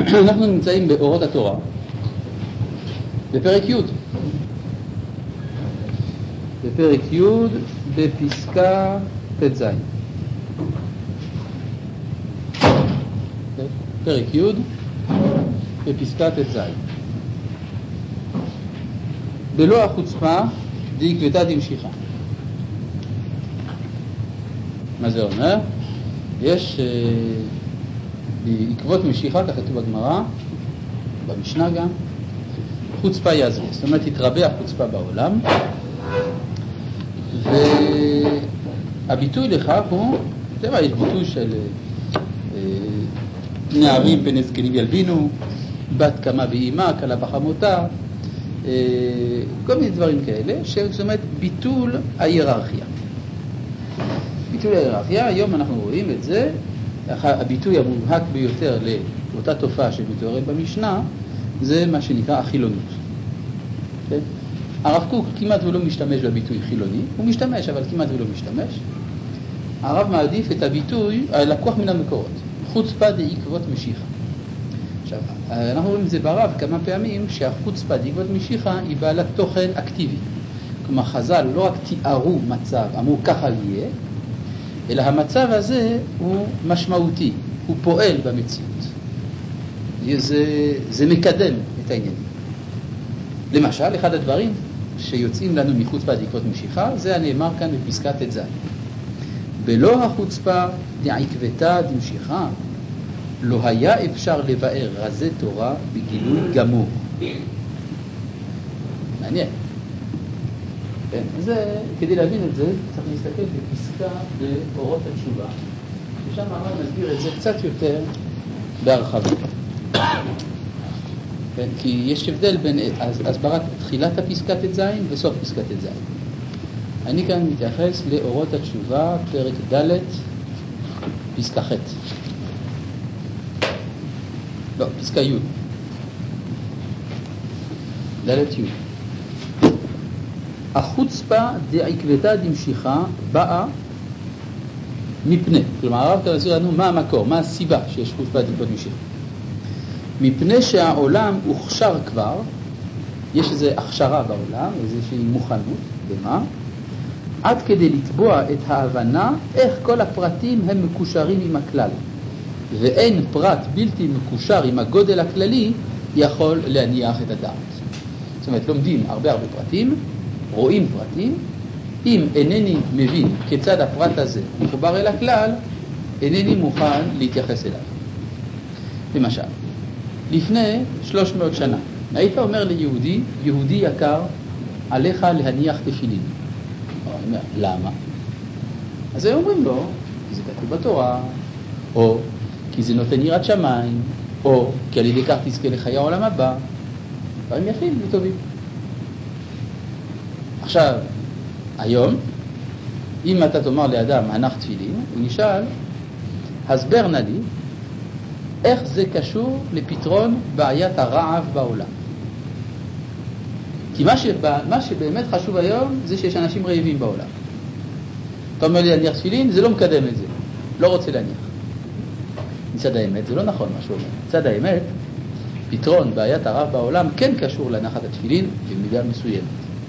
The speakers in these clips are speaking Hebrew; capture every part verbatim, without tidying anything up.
אנחנו נמצאים באורות התורה, בפרק י', בפרק י', בפסקה ט"ז. פרק י', בפסקה ט"ז. בלא החוצפה דעקבתא דמשיחא. מה זה אומר? יש בעקבות משיחה, כך כתוב בגמרא, במשנה גם, חוצפה יזרי, זאת אומרת התרבה החוצפה בעולם, והביטוי לכך הוא, טבע, יש ביטוי של נערים פני זקנים ילבינו, בת קמה באימה, קלה בחמותה, כל מיני דברים כאלה, זאת אומרת ביטול ההיררכיה. ביטול ההיררכיה, היום אנחנו רואים את זה, הביטוי המובהק ביותר לאותה תופעה שמתוארת במשנה, זה מה שנקרא החילוניות. כן? הרב קוק כמעט ולא משתמש בביטוי חילוני, הוא משתמש אבל כמעט ולא משתמש. הרב מעדיף את הביטוי, לקוח מן המקורות, חוצפה דעקבות משיחא. עכשיו, אנחנו רואים את זה ברב כמה פעמים, שהחוצפה דעקבות משיחא היא בעלת תוכן אקטיבי. כלומר, חז"ל לא רק תיארו מצב, אמרו ככה יהיה, אלא המצב הזה הוא משמעותי, הוא פועל במציאות. זה, זה מקדם את העניינים. למשל, אחד הדברים שיוצאים לנו מחוצפה דעקבות משיחא, זה הנאמר כאן בפסקה ט"ז. בלא החוצפה דעקבתא דמשיחא, לא היה אפשר לבאר רזי תורה בגילוי גמור. מעניין. כן, זה, כדי להבין את זה, צריך להסתכל בפסקה באורות התשובה, ששם הרב מסביר את זה קצת יותר בהרחבה. כן, כי יש הבדל בין הסברת תחילת הפסקה ט"ז וסוף פסקה ט"ז. אני כאן מתייחס לאורות התשובה, פרק ד', פסקה ח'. לא, פסקה י'. ד' י'. החוצפה דעקבתא דמשיחא באה מפני, כלומר הרב כאן מסביר לנו מה המקור, מה הסיבה שיש חוצפה דעקבתא דמשיחא. מפני שהעולם הוכשר כבר, יש איזו הכשרה בעולם, איזושהי מוכנות, במה? עד כדי לתבוע את ההבנה איך כל הפרטים הם מקושרים עם הכלל. ואין פרט בלתי מקושר עם הגודל הכללי יכול להניח את הדעת. זאת אומרת, לומדים הרבה הרבה פרטים, רואים פרטים, אם אינני מבין כיצד הפרט הזה מחובר אל הכלל, אינני מוכן להתייחס אליו. למשל, לפני שלוש מאות שנה, היית אומר ליהודי, יהודי יקר, עליך להניח תפילין. הוא אומר, למה? אז הם אומרים לו, כי זה כתוב בתורה, או כי זה נותן יראת שמיים, או כי על ידי כך תזכה לחיי העולם הבא. דברים יפים וטובים. עכשיו, היום, אם אתה תאמר לאדם, הנח תפילין, הוא נשאל, הסבר נא לי, איך זה קשור לפתרון בעיית הרעב בעולם. כי מה, שבא, מה שבאמת חשוב היום, זה שיש אנשים רעבים בעולם. אתה אומר לי להניח תפילין, זה לא מקדם את זה. לא רוצה להניח. מצד האמת, זה לא נכון מה שהוא אומר. מצד האמת, פתרון בעיית הרעב בעולם כן קשור להנחת התפילין במידה מסוימת.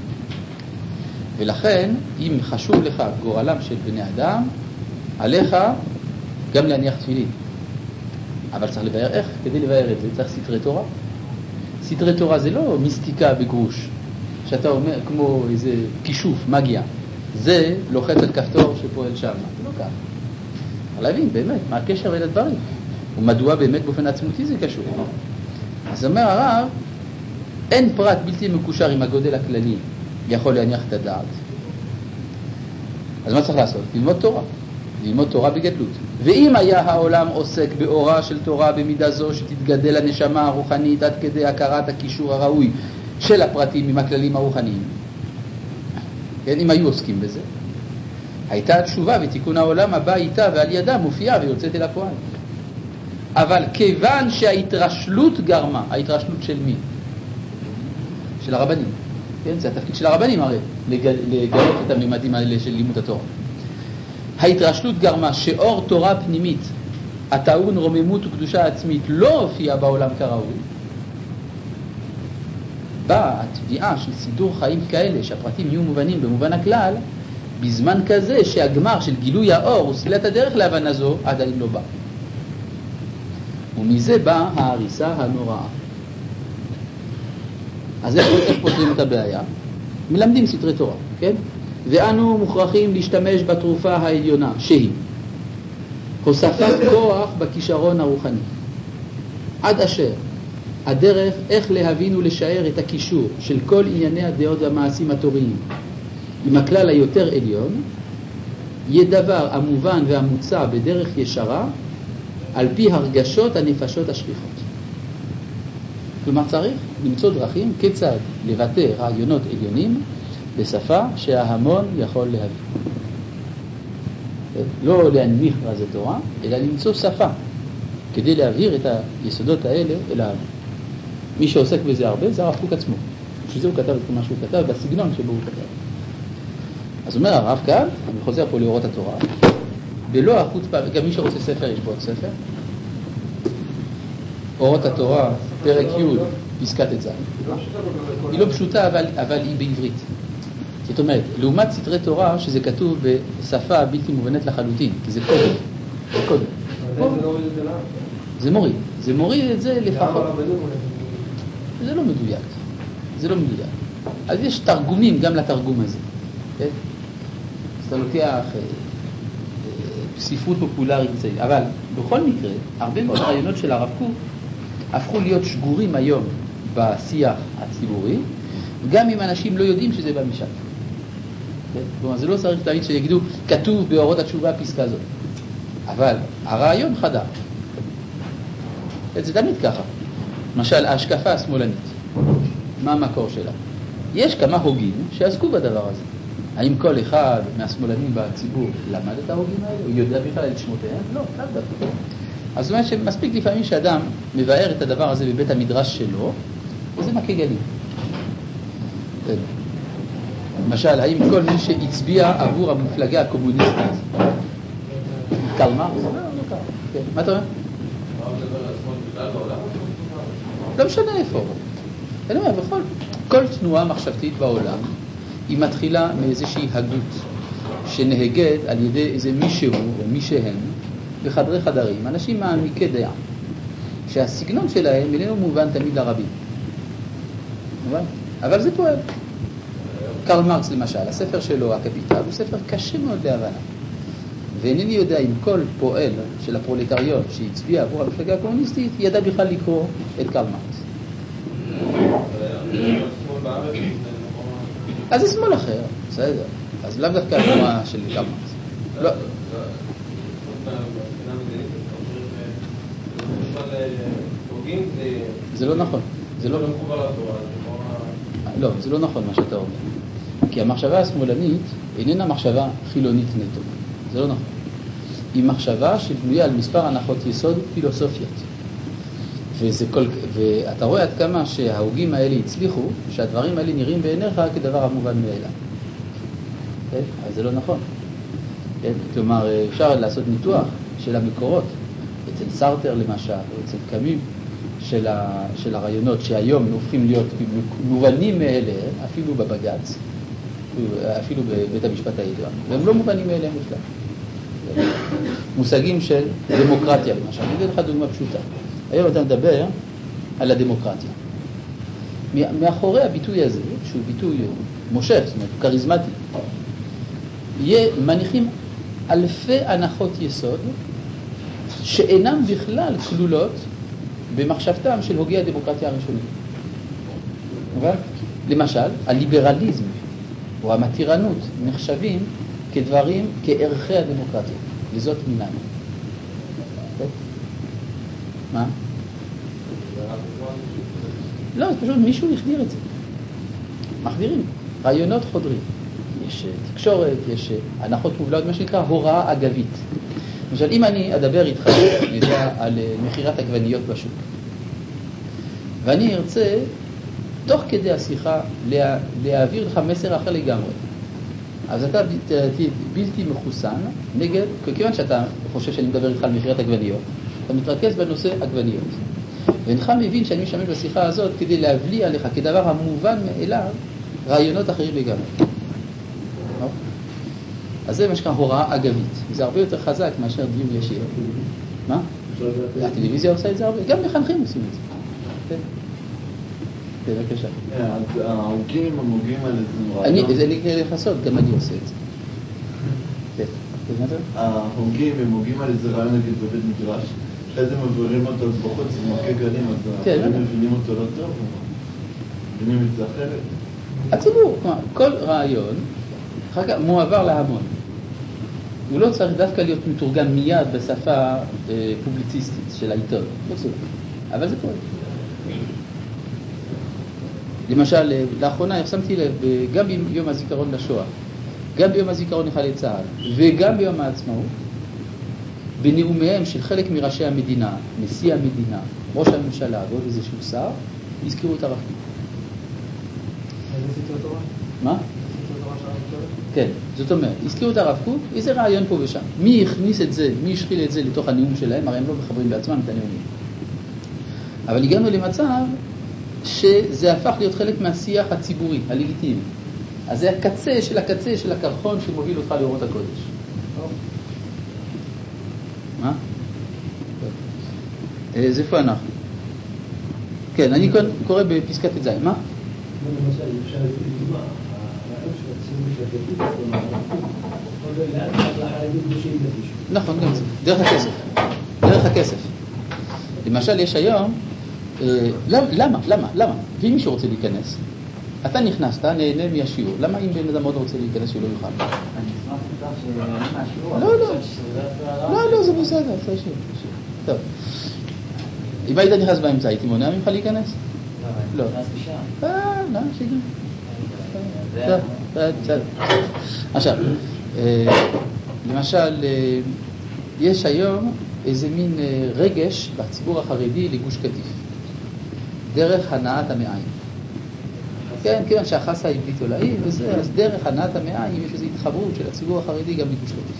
ולכן, אם חשוב לך גורלם של בני אדם, עליך גם להניח תפילין. אבל צריך לבאר איך? כדי לבאר את זה צריך סתרי תורה. סתרי תורה זה לא מיסטיקה בגרוש, שאתה אומר כמו איזה כישוף, מגיה. זה לוחץ על כפתור שפועל שם. זה לא כך. אבל להבין באמת מה הקשר בין הדברים. ומדוע באמת באופן עצמותי זה קשור. אז אומר הרב, אין פרט בלתי מקושר עם הגודל הכללי יכול להניח את הדעת. אז מה צריך לעשות? ללמוד תורה. ללמוד תורה בגדלות. ואם היה העולם עוסק באורה של תורה במידה זו שתתגדל הנשמה הרוחנית עד כדי הכרת הקישור הראוי של הפרטים עם הכללים הרוחניים, כן, אם היו עוסקים בזה, הייתה התשובה ותיקון העולם הבא איתה ועל ידה מופיעה ויוצאת אל הפועל. אבל כיוון שההתרשלות גרמה, ההתרשלות של מי? של הרבנים. כן, זה התפקיד של הרבנים הרי, לגלות את הממדים האלה של לימוד התורה. ההתרשלות גרמה שאור תורה פנימית הטעון רוממות וקדושה עצמית לא הופיע בעולם כראוי, באה התביעה של סידור חיים כאלה שהפרטים יהיו מובנים במובן הכלל, בזמן כזה שהגמר של גילוי האור וסלילת הדרך להבנה זו עדיין לא בא. ומזה באה ההריסה הנוראה. אז איך, איך פותרים את הבעיה? מלמדים סתרי תורה, כן? ואנו מוכרחים להשתמש בתרופה העליונה, שהיא הוספת כוח בכישרון הרוחני. עד אשר הדרך איך להבין ולשער את הקישור של כל ענייני הדעות והמעשים התוריים עם הכלל היותר עליון, יהיה דבר המובן והמוצע בדרך ישרה על פי הרגשות הנפשות השכיחות. כלומר צריך למצוא דרכים כיצד לבטא רעיונות עליונים בשפה שההמון יכול להבין. לא להנמיך רזי תורה, אלא למצוא שפה כדי להעביר את היסודות האלה אל ההמון. מי שעוסק בזה הרבה זה הרב קוק עצמו. שזה הוא כתב את מה שהוא כתב, בסגנון שבו הוא כתב. אז אומר הרב כאן, אני חוזר פה לאורות התורה, בלא החוצפה, וגם מי שרוצה ספר, יש פה עוד ספר. אורות התורה, פרק י', פסקת את ז'. היא לא פשוטה, אבל, אבל היא בעברית. זאת אומרת, לעומת סתרי תורה, שזה כתוב בשפה בלתי מובנת לחלוטין, כי זה קודם. זה קודם. זה מוריד. זה מוריד את זה לפחות. זה לא מדויק. זה לא מדויק. אז יש תרגומים גם לתרגום הזה. כן? אז אתה לוקח ספרות פופולרית, אבל בכל מקרה, הרבה מאוד רעיונות של הרב קוק הפכו להיות שגורים היום בשיח הציבורי, גם אם אנשים לא יודעים שזה בא משם. כלומר, זה לא צריך תמיד שיגידו, כתוב באורות התשובה פסקה זאת. אבל הרעיון חדר. זה תמיד ככה. למשל, ההשקפה השמאלנית. מה המקור שלה? יש כמה הוגים שעסקו בדבר הזה. האם כל אחד מהשמאלנים בציבור למד את ההוגים האלה? הוא יודע בכלל את שמותיהם? לא, לא דווקא. אז זאת אומרת שמספיק לפעמים שאדם מבאר את הדבר הזה בבית המדרש שלו, וזה מכה גלים. למשל, האם כל מי שהצביע עבור המפלגה הקומוניסטית, קרל מרקס? לא, לא קרל. מה אתה אומר? לא משנה איפה. אני אומר, בכל, כל תנועה מחשבתית בעולם, היא מתחילה מאיזושהי הגות שנהגת על ידי איזה מישהו או מישהם בחדרי חדרים, אנשים מעמיקי דעה, שהסגנון שלהם איננו מובן תמיד לרבים. מובן? אבל זה פועל. קרל מרקס למשל, הספר שלו, הקפיטל, הוא ספר קשה מאוד להבנה. ואינני יודע אם כל פועל של הפרולטריון שהצביע עבור המפלגה הקומוניסטית ידע בכלל לקרוא את קרל מרקס. אז זה שמאל אחר, בסדר. אז לאו דווקא התנועה של קרל מרקס. לא. זה לא נכון. זה לא לא, זה לא נכון מה שאתה אומר. כי המחשבה השמאלנית איננה מחשבה חילונית נטו. זה לא נכון. היא מחשבה שבנויה על מספר הנחות יסוד פילוסופיות. וזה כל, ואתה רואה עד כמה שההוגים האלה הצליחו, שהדברים האלה נראים בעיניך כדבר המובן מאליו. כן? אז זה לא נכון. כן? כלומר, אפשר לעשות ניתוח של המקורות, אצל סארטר למשל, או אצל קאמי, של, ה, של הרעיונות שהיום הופכים להיות מובנים מאליהם, אפילו בבג"ץ, אפילו בבית המשפט העליון, והם לא מובנים מאליהם בכלל. מושגים של דמוקרטיה למשל. אני אגיד לך דוגמה פשוטה. היום אתה מדבר על הדמוקרטיה. מאחורי הביטוי הזה, שהוא ביטוי מושך, זאת אומרת, קריזמטי, יהיה מניחים אלפי הנחות יסוד שאינם בכלל כלולות במחשבתם של הוגי הדמוקרטיה הראשונים. אבל, למשל, הליברליזם או המתירנות נחשבים כדברים, כערכי הדמוקרטיה. לזאת מיניים. מה? לא, זה פשוט מישהו החדיר את זה. מחדירים. רעיונות חודרים. יש תקשורת, יש הנחות מובלעות, מה שנקרא הוראה אגבית. למשל, אם אני אדבר איתך על מחירת עגבניות בשוק, ואני ארצה, תוך כדי השיחה, לה, להעביר לך מסר אחר לגמרי. אז אתה תהיה בלתי מחוסן נגד, כיוון שאתה חושב שאני מדבר איתך על מחירת עגבניות, אתה מתרכז בנושא עגבניות. ואינך מבין שאני משתמש בשיחה הזאת כדי להבליע עליך כדבר המובן מאליו רעיונות אחרים לגמרי. אז זה מה שקרה הוראה אגבית. זה הרבה יותר חזק מאשר דיון ישיר. מה? הטלוויזיה עושה את זה הרבה. גם מחנכים עושים את זה. כן, בבקשה. ההוגים הם הוגים על איזה רעיון. זה נקרא לחסות, גם אני עושה את זה. כן. ההוגים הם הוגים על איזה רעיון נגיד בבית מדרש. אחרי זה מבורים אותו בחוץ, מוכה גלים, אז הם מבינים אותו לא טוב, מבינים את זה אחרת. הציבור, כל רעיון, אחר כך מועבר להמון. הוא לא צריך דווקא להיות מתורגם מיד בשפה פובליציסטית של העיתון, לא צריך. אבל זה פועל. למשל, לאחרונה שמתי לב, גם ביום הזיכרון לשואה, גם ביום הזיכרון לחיילי צה"ל, וגם ביום העצמאות, בנאומיהם של חלק מראשי המדינה, נשיא המדינה, ראש הממשלה ועוד איזשהו שר, הזכירו את הרב קוק. איזה ספר תורה? מה? ספר תורה של הרב קוק? כן, זאת אומרת, הזכירו את הרב קוק, איזה רעיון פה ושם. מי הכניס את זה, מי השחיל את זה לתוך הנאום שלהם, הרי הם לא מחברים בעצמם את הנאומים. אבל הגענו למצב שזה הפך להיות חלק מהשיח הציבורי, הלגיטימי. אז זה הקצה של הקצה של הקרחון שמוביל אותך לאורות הקודש. מה? אז איפה אנחנו? כן, אני קורא בפסקת את זין. מה? למשל, אפשר לדוגמה, הרעיון של הציבור של הדתית, עוד לא לאט לאט לחרדים בושים לבישהו. נכון, גם זה. דרך הכסף. דרך הכסף. למשל, יש היום, למה? למה? למה? ואם מישהו רוצה להיכנס, אתה נכנסת, נהנה מהשיעור. למה אם בן אדם עוד רוצה להיכנס שהוא לא יוכל? אני אשמח לכך שנהנה מהשיעור. לא, לא. לא, לא, זה בסדר. זה שיעור. טוב. אם היית נכנס באמצע, הייתי מונע ממך להיכנס? לא, אני נכנס בשם. אה, לא, שיגע. טוב, בסדר. עכשיו, למשל, יש היום איזה מין רגש בציבור החרדי לגוש קטיף. דרך הנעת המעיים. כן, כיוון שהחסה היא בלתי עולאי, וזה, אז דרך הנעת המעיים יש איזו התחברות של הציבור החרדי גם לגוש קטיף.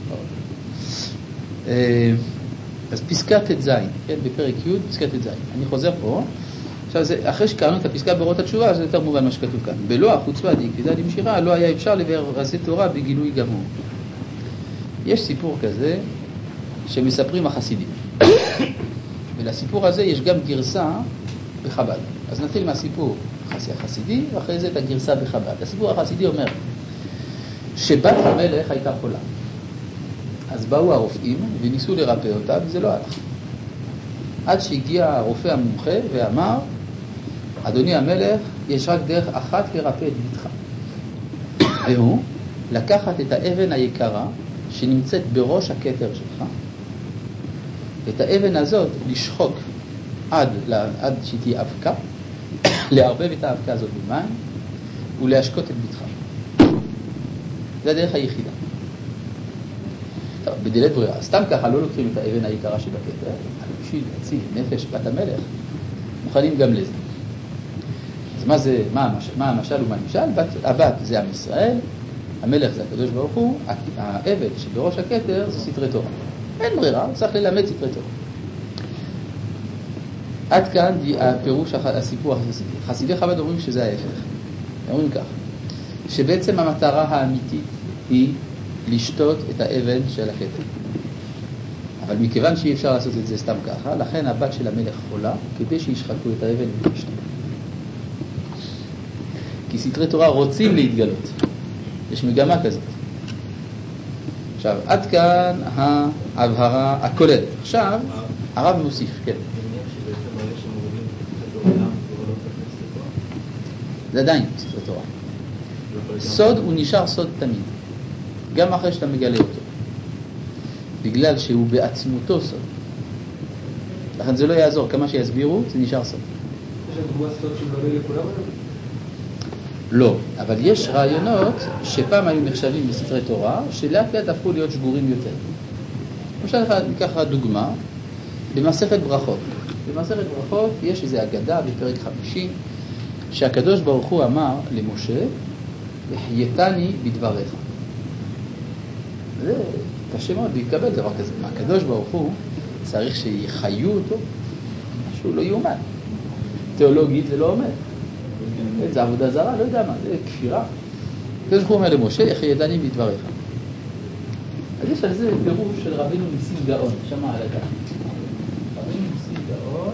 אז פסקת ט"ז, כן, בפרק י', פסקת ט"ז. אני חוזר פה. עכשיו, זה, אחרי שקראנו את הפסקה באורות התשובה, זה יותר מובן מה שכתוב כאן. בלא החוצפה דאקפידא דמשיחא, לא היה אפשר לבארזי תורה בגילוי גמור. יש סיפור כזה שמספרים החסידים. ולסיפור הזה יש גם גרסה בחב"ד. אז נתחיל מהסיפור החסידי, ואחרי זה את הגרסה בחב"ד. הסיפור החסידי אומר שבת המלך הייתה חולה. אז באו הרופאים וניסו לרפא אותה, וזה לא הלך. עד שהגיע הרופא המומחה ואמר, אדוני המלך, יש רק דרך אחת לרפא את ביתך. והוא לקחת את האבן היקרה שנמצאת בראש הכתר שלך, את האבן הזאת לשחוק עד, עד שתהיה אבקה, לערבב את האבקה הזאת במים ולהשקות את ביתך. זה הדרך היחידה. טוב, בדלת ברירה, סתם ככה לא לוקחים את האבן היקרה שבכתר, אבל בשביל להציל נפש בת המלך, מוכנים גם לזה. אז מה זה, מה המשל, מה המשל ומה המשל? בת, הבת זה עם ישראל, המלך זה הקדוש ברוך הוא, האבן שבראש הכתר זה סתרי תורה. אין ברירה, צריך ללמד סתרי תורה. עד כאן הפירוש, הסיפור החסידי. חסידי חב"ד אומרים שזה ההפך. אומרים כך, שבעצם המטרה האמיתית היא לשתות את האבן של הכתר. אבל מכיוון שאי אפשר לעשות את זה סתם ככה, לכן הבת של המלך חולה, כדי שישחטו את האבן ולשתות. כי סתרי תורה רוצים להתגלות. יש מגמה כזאת. עכשיו, עד כאן ההבהרה הכוללת. עכשיו, הרב מוסיף, כן. זה עדיין סתרי תורה. סוד הוא נשאר סוד תמיד. גם אחרי שאתה מגלה אותו. בגלל שהוא בעצמותו סוד. לכן זה לא יעזור. כמה שיסבירו, זה נשאר סוד. יש דוגמה סוד שמגלה לכולם? לא, אבל יש רעיונות שפעם היו נחשבים בסתרי תורה, שלאט לאט הפכו להיות שגורים יותר. למשל, ניקח דוגמה, במסכת ברכות. במסכת ברכות יש איזו אגדה בפרק חמישי, שהקדוש ברוך הוא אמר למשה, החייתני בדבריך. זה קשה מאוד להתקבל דבר כזה. הקדוש ברוך הוא צריך שיחיו אותו, משהו לא יאומן. תיאולוגית זה לא עומד. זה עבודה זרה, לא יודע מה, זה כפירה. הקדוש ברוך הוא אומר למשה, החייתני בדבריך. אז יש על זה פירוש של רבינו ניסים גאון, שמע על הדעת. רבינו ניסים גאון,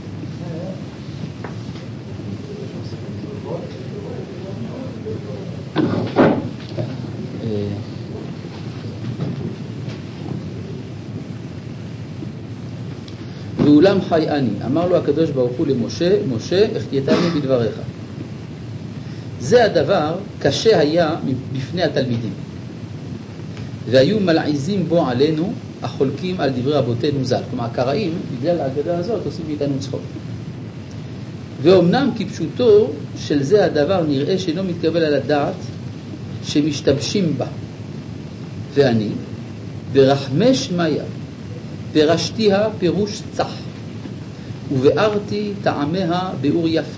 ואולם חי אני, אמר לו הקדוש ברוך הוא למשה, משה, החייתני בדבריך. זה הדבר קשה היה בפני התלמידים, והיו מלעיזים בו עלינו החולקים על דברי רבותינו ז"ל. כלומר, הקראים, בגלל ההגדה הזאת, עושים מאיתנו צחוק. ואומנם כפשוטו של זה הדבר נראה שאינו מתקבל על הדעת שמשתמשים בה. ואני, ברחמי שמיה, פירשתיה פירוש צח, ובארתי טעמיה באור יפה,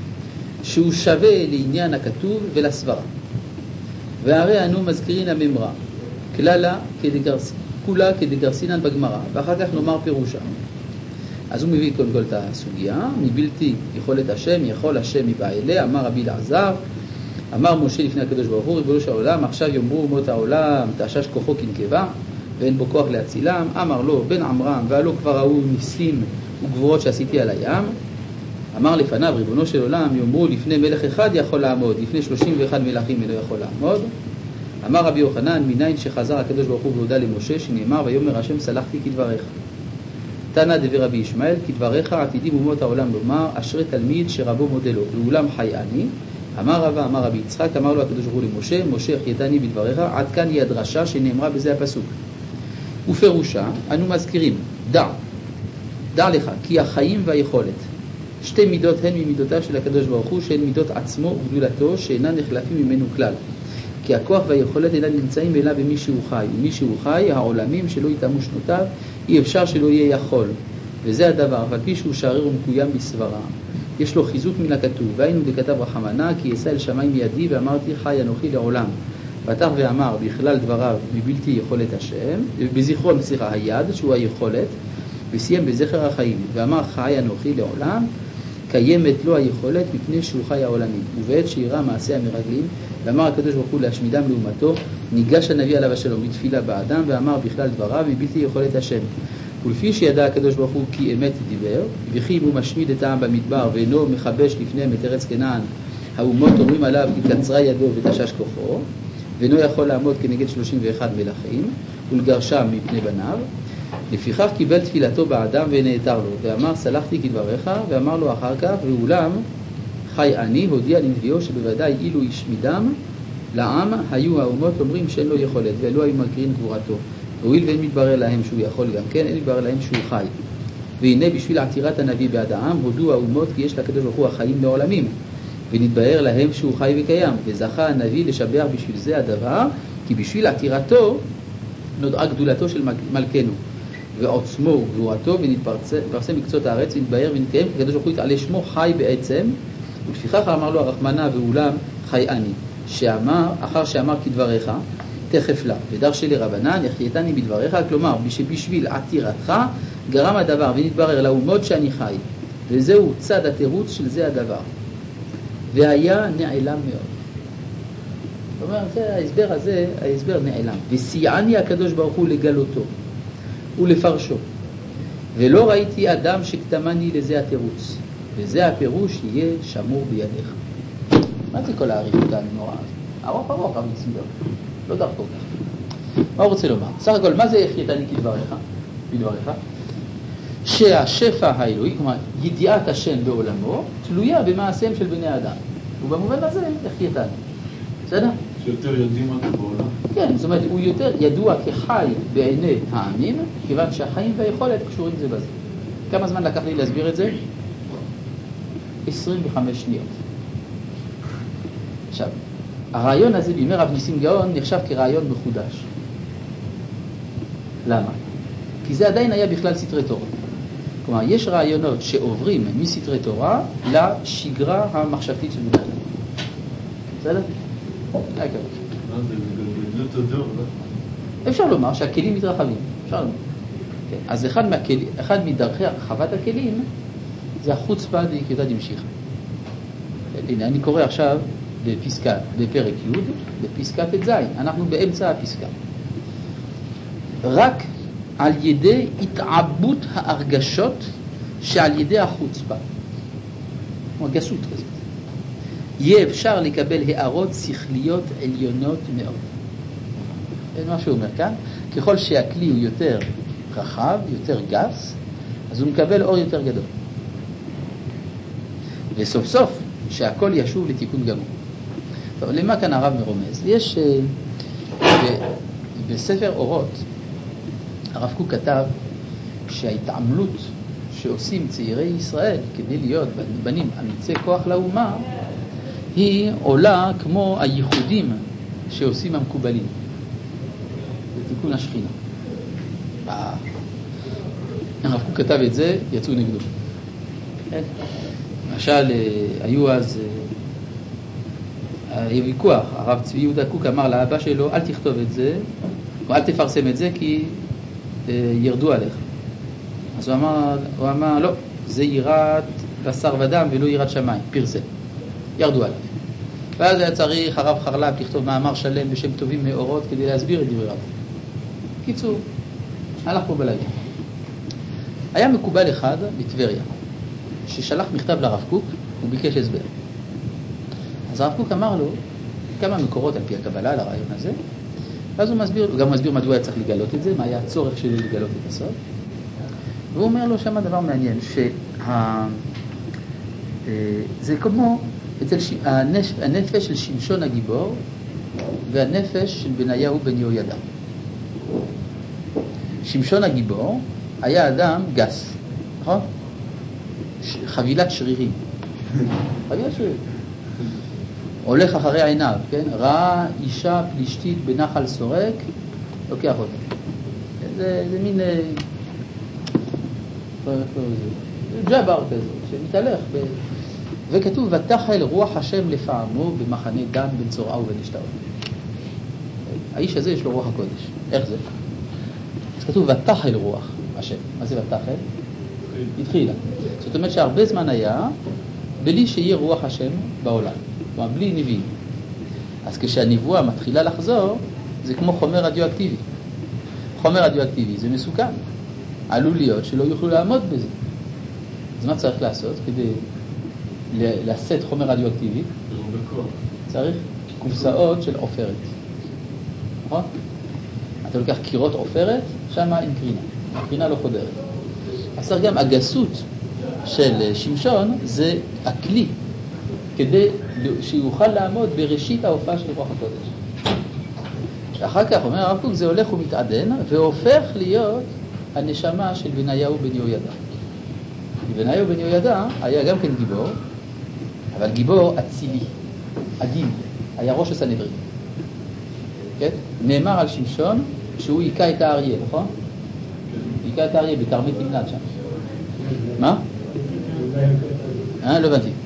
שהוא שווה לעניין הכתוב ולסברה. והרי אנו מזכירין הממרה, כללה כדגרס, כולה כדגרסינן בגמרא, ואחר כך נאמר פירושה. אז הוא מביא קודם כל את הסוגיה, מבלתי יכולת השם, יכול השם מבא אליה, אמר רבי אלעזר, אמר משה לפני הקדוש ברוך הוא, ריבונו של העולם, עכשיו יאמרו אומות העולם, תעשש כוחו כנקבה, ואין בו כוח להצילם. אמר לו בן עמרם, והלא כבר ראו ניסים וגבורות שעשיתי על הים. אמר לפניו, ריבונו של עולם, יאמרו לפני מלך אחד יכול לעמוד, לפני שלושים ואחד מלכים אינו יכול לעמוד. אמר רבי יוחנן, מניין שחזר הקדוש ברוך הוא והודה למשה, שנאמר ויאמר השם סלחתי כדבריך. תנא דבר רבי ישמעאל, כדבריך עתידים אומות העולם לומר, אשרי תלמיד שרבו מודה לו, ואולם חי אני. אמר רבא, אמר רבי יצחק, אמר לו הקדוש ברוך הוא למשה, משה החייתני בדבריך. עד כאן היא הדרשה שנאמרה בזה הפסוק. ופירושה, אנו מזכירים, דע, דע לך, כי החיים והיכולת, שתי מידות הן ממידותיו של הקדוש ברוך הוא, שהן מידות עצמו וגדולתו, שאינן נחלפים ממנו כלל. כי הכוח והיכולת אינם נמצאים אלא במי שהוא חי, ומי שהוא חי, העולמים שלא יתאמו שנותיו, אי אפשר שלא יהיה יכול. וזה הדבר, אבל פי שהוא שערר ומקוים בסברה, יש לו חיזוק מן הכתוב, והיינו דכתב רחמנה, כי אשא אל שמיים ידי ואמרתי חי אנוכי לעולם. פתח ואמר בכלל דבריו מבלתי יכולת השם, בזיכרון סליחה היד שהוא היכולת, וסיים בזכר החיים, ואמר חי אנוכי לעולם, קיימת לו היכולת מפני שהוא חי העולמים. ובעת שיראה מעשה המרגלים, ואמר הקדוש ברוך הוא להשמידם לעומתו, ניגש הנביא עליו השלום בתפילה באדם, ואמר בכלל דבריו מבלתי יכולת השם. ולפי שידע הקדוש ברוך הוא כי אמת דיבר, וכי אם הוא משמיד את העם במדבר ואינו מחבש לפניהם את ארץ כנען, האומות אומרים עליו כי קצרה ידו ותשש כוחו, ואינו יכול לעמוד כנגד שלושים ואחד מלכים ולגרשם מפני בניו. לפיכך קיבל תפילתו באדם ונעתר לו, ואמר סלחתי כדבריך, ואמר לו אחר כך, ואולם חי אני, הודיע לנביאו שבוודאי אילו השמידם לעם, היו האומות אומרים שאין לו יכולת, ואלו היו מכירים גבורתו. והואיל ואין מתברר להם שהוא יכול גם כן, אין מתברר להם שהוא חי. והנה בשביל עתירת הנביא בעד העם, הודו האומות כי יש לקדוש ברוך הוא החיים לעולמים, ונתברר להם שהוא חי וקיים. וזכה הנביא לשבח בשביל זה הדבר, כי בשביל עתירתו נודעה גדולתו של מלכנו ועוצמו וגבורתו, ונתפרסם מקצות הארץ ונתבהר ונתקיים, כי הקדוש ברוך הוא יתעלה שמו חי בעצם. ולפיכך אמר לו הרחמנה, ואולם חי אני, שאמר אחר שאמר כדבריך תכף לה, ודרשי לרבנן החייתני בדבריך, כלומר שבשביל עתירתך גרם הדבר ונתברר לאומות שאני חי. וזהו צד התירוץ של זה הדבר, והיה נעלם מאוד. זאת אומרת, ההסבר הזה, ההסבר נעלם. וסייעני הקדוש ברוך הוא לגלותו ולפרשו, ולא ראיתי אדם שכתמני לזה התירוץ, וזה הפירוש יהיה שמור בידיך. מה זה כל העריכות הנוראה? ארוך ארוך אבל סידור, לא דרכו כך. מה הוא רוצה לומר? סך הכל, מה זה החייתני כדבריך? בדבריך? שהשפע האלוהי, כלומר ידיעת השם בעולמו, תלויה במעשיהם של בני האדם. ובמובן הזה החייתני. בסדר? שיותר יודעים אותו בעולם. כן, זאת אומרת, הוא יותר ידוע כחי בעיני העמים, כיוון שהחיים והיכולת קשורים זה בזה. כמה זמן לקח לי להסביר את זה? עשרים וחמש שניות. עכשיו, הרעיון הזה בימי רב ניסים גאון נחשב כרעיון מחודש. למה? כי זה עדיין היה בכלל סתרי תורה. כלומר, יש רעיונות שעוברים מסתרי תורה לשגרה המחשבתית של בני אדם. בסדר? מה יקרה? מה זה? בגדלות הדור, לא? אפשר לומר שהכלים מתרחבים. אפשר לומר. כן, אז אחד, מהכל... אחד מדרכי הרחבת הכלים זה החוצפה דעיקתא דמשיחא. הנה, אני קורא עכשיו בפסקה, בפרק י', בפסקה ט"ז. אנחנו באמצע הפסקה. רק על ידי התעבות ההרגשות שעל ידי החוצפה, כמו גסות כזאת, יהיה אפשר לקבל הערות שכליות עליונות מאוד. זה מה שהוא אומר כאן. ככל שהכלי הוא יותר רחב, יותר גס, אז הוא מקבל אור יותר גדול. וסוף סוף שהכל ישוב לתיקון גמור. טוב, למה כאן הרב מרומז? יש uh, בספר אורות, הרב קוק כתב שההתעמלות שעושים צעירי ישראל כדי להיות בנים אמיצי כוח לאומה, היא עולה כמו הייחודים שעושים המקובלים בתיקון השכינה. הרב קוק כתב את זה, יצאו נגדו. למשל, היו אז היה ויכוח, הרב צבי יהודה קוק אמר לאבא שלו, אל תכתוב את זה, או אל תפרסם את זה כי ירדו עליך. אז הוא אמר, הוא אמר, לא, זה יראת בשר ודם ולא יראת שמיים, פרסם. ירדו עליו. ואז היה צריך הרב חרל"פ לכתוב מאמר שלם בשם טובים מאורות כדי להסביר את דברי רב. קיצור, הלך פה בלילה. היה מקובל אחד בטבריה, ששלח מכתב לרב קוק, הוא ביקש הסבר. אז הרב קוק אמר לו כמה מקורות על פי הקבלה לרעיון הזה, ואז הוא מסביר, הוא גם מסביר מדוע היה צריך לגלות את זה, מה היה הצורך שלו לגלות את הסוד. והוא אומר לו שמה דבר מעניין, שה... זה כמו אצל ש... הנפש, הנפש של שמשון הגיבור והנפש של בניהו בן יהוידע. שמשון הגיבור היה אדם גס, נכון? ש... חבילת שרירים. חבילת שרירים. הולך אחרי עיניו, כן? ראה אישה פלישתית בנחל סורק, לוקח אותה. זה, זה מין... ג'אבר כזה, שמתהלך. ב... וכתוב, ותחל רוח השם לפעמו במחנה דן בן צורעה ובן אשתאול. האיש הזה יש לו רוח הקודש. איך זה? אז כתוב, ותחל רוח השם. מה זה ותחל? התחילה. זאת אומרת שהרבה זמן היה בלי שיהיה רוח השם בעולם. כלומר, בלי נביאים. אז כשהנבואה מתחילה לחזור, זה כמו חומר רדיואקטיבי. חומר רדיואקטיבי זה מסוכן. עלול להיות שלא יוכלו לעמוד בזה. אז מה צריך לעשות כדי לשאת חומר רדיואקטיבי? צריך קופסאות של עופרת. נכון? אתה לוקח קירות עופרת, שם אין קרינה. הקרינה לא חודרת. אז צריך גם הגסות של שמשון, זה הכלי, כדי שיוכל לעמוד בראשית ההופעה של רוח הקודש. אחר כך אומר הרב קוק, זה הולך ומתעדן, והופך להיות הנשמה של בניהו בן יהוידע. בניהו בן יהוידע היה גם כן גיבור, אבל גיבור אצילי, עדין, היה ראש הסנהדרין. כן? נאמר על שמשון שהוא היכה את האריה, נכון? היכה את האריה בכרמית לבנת שם. מה? אה, לא הבנתי.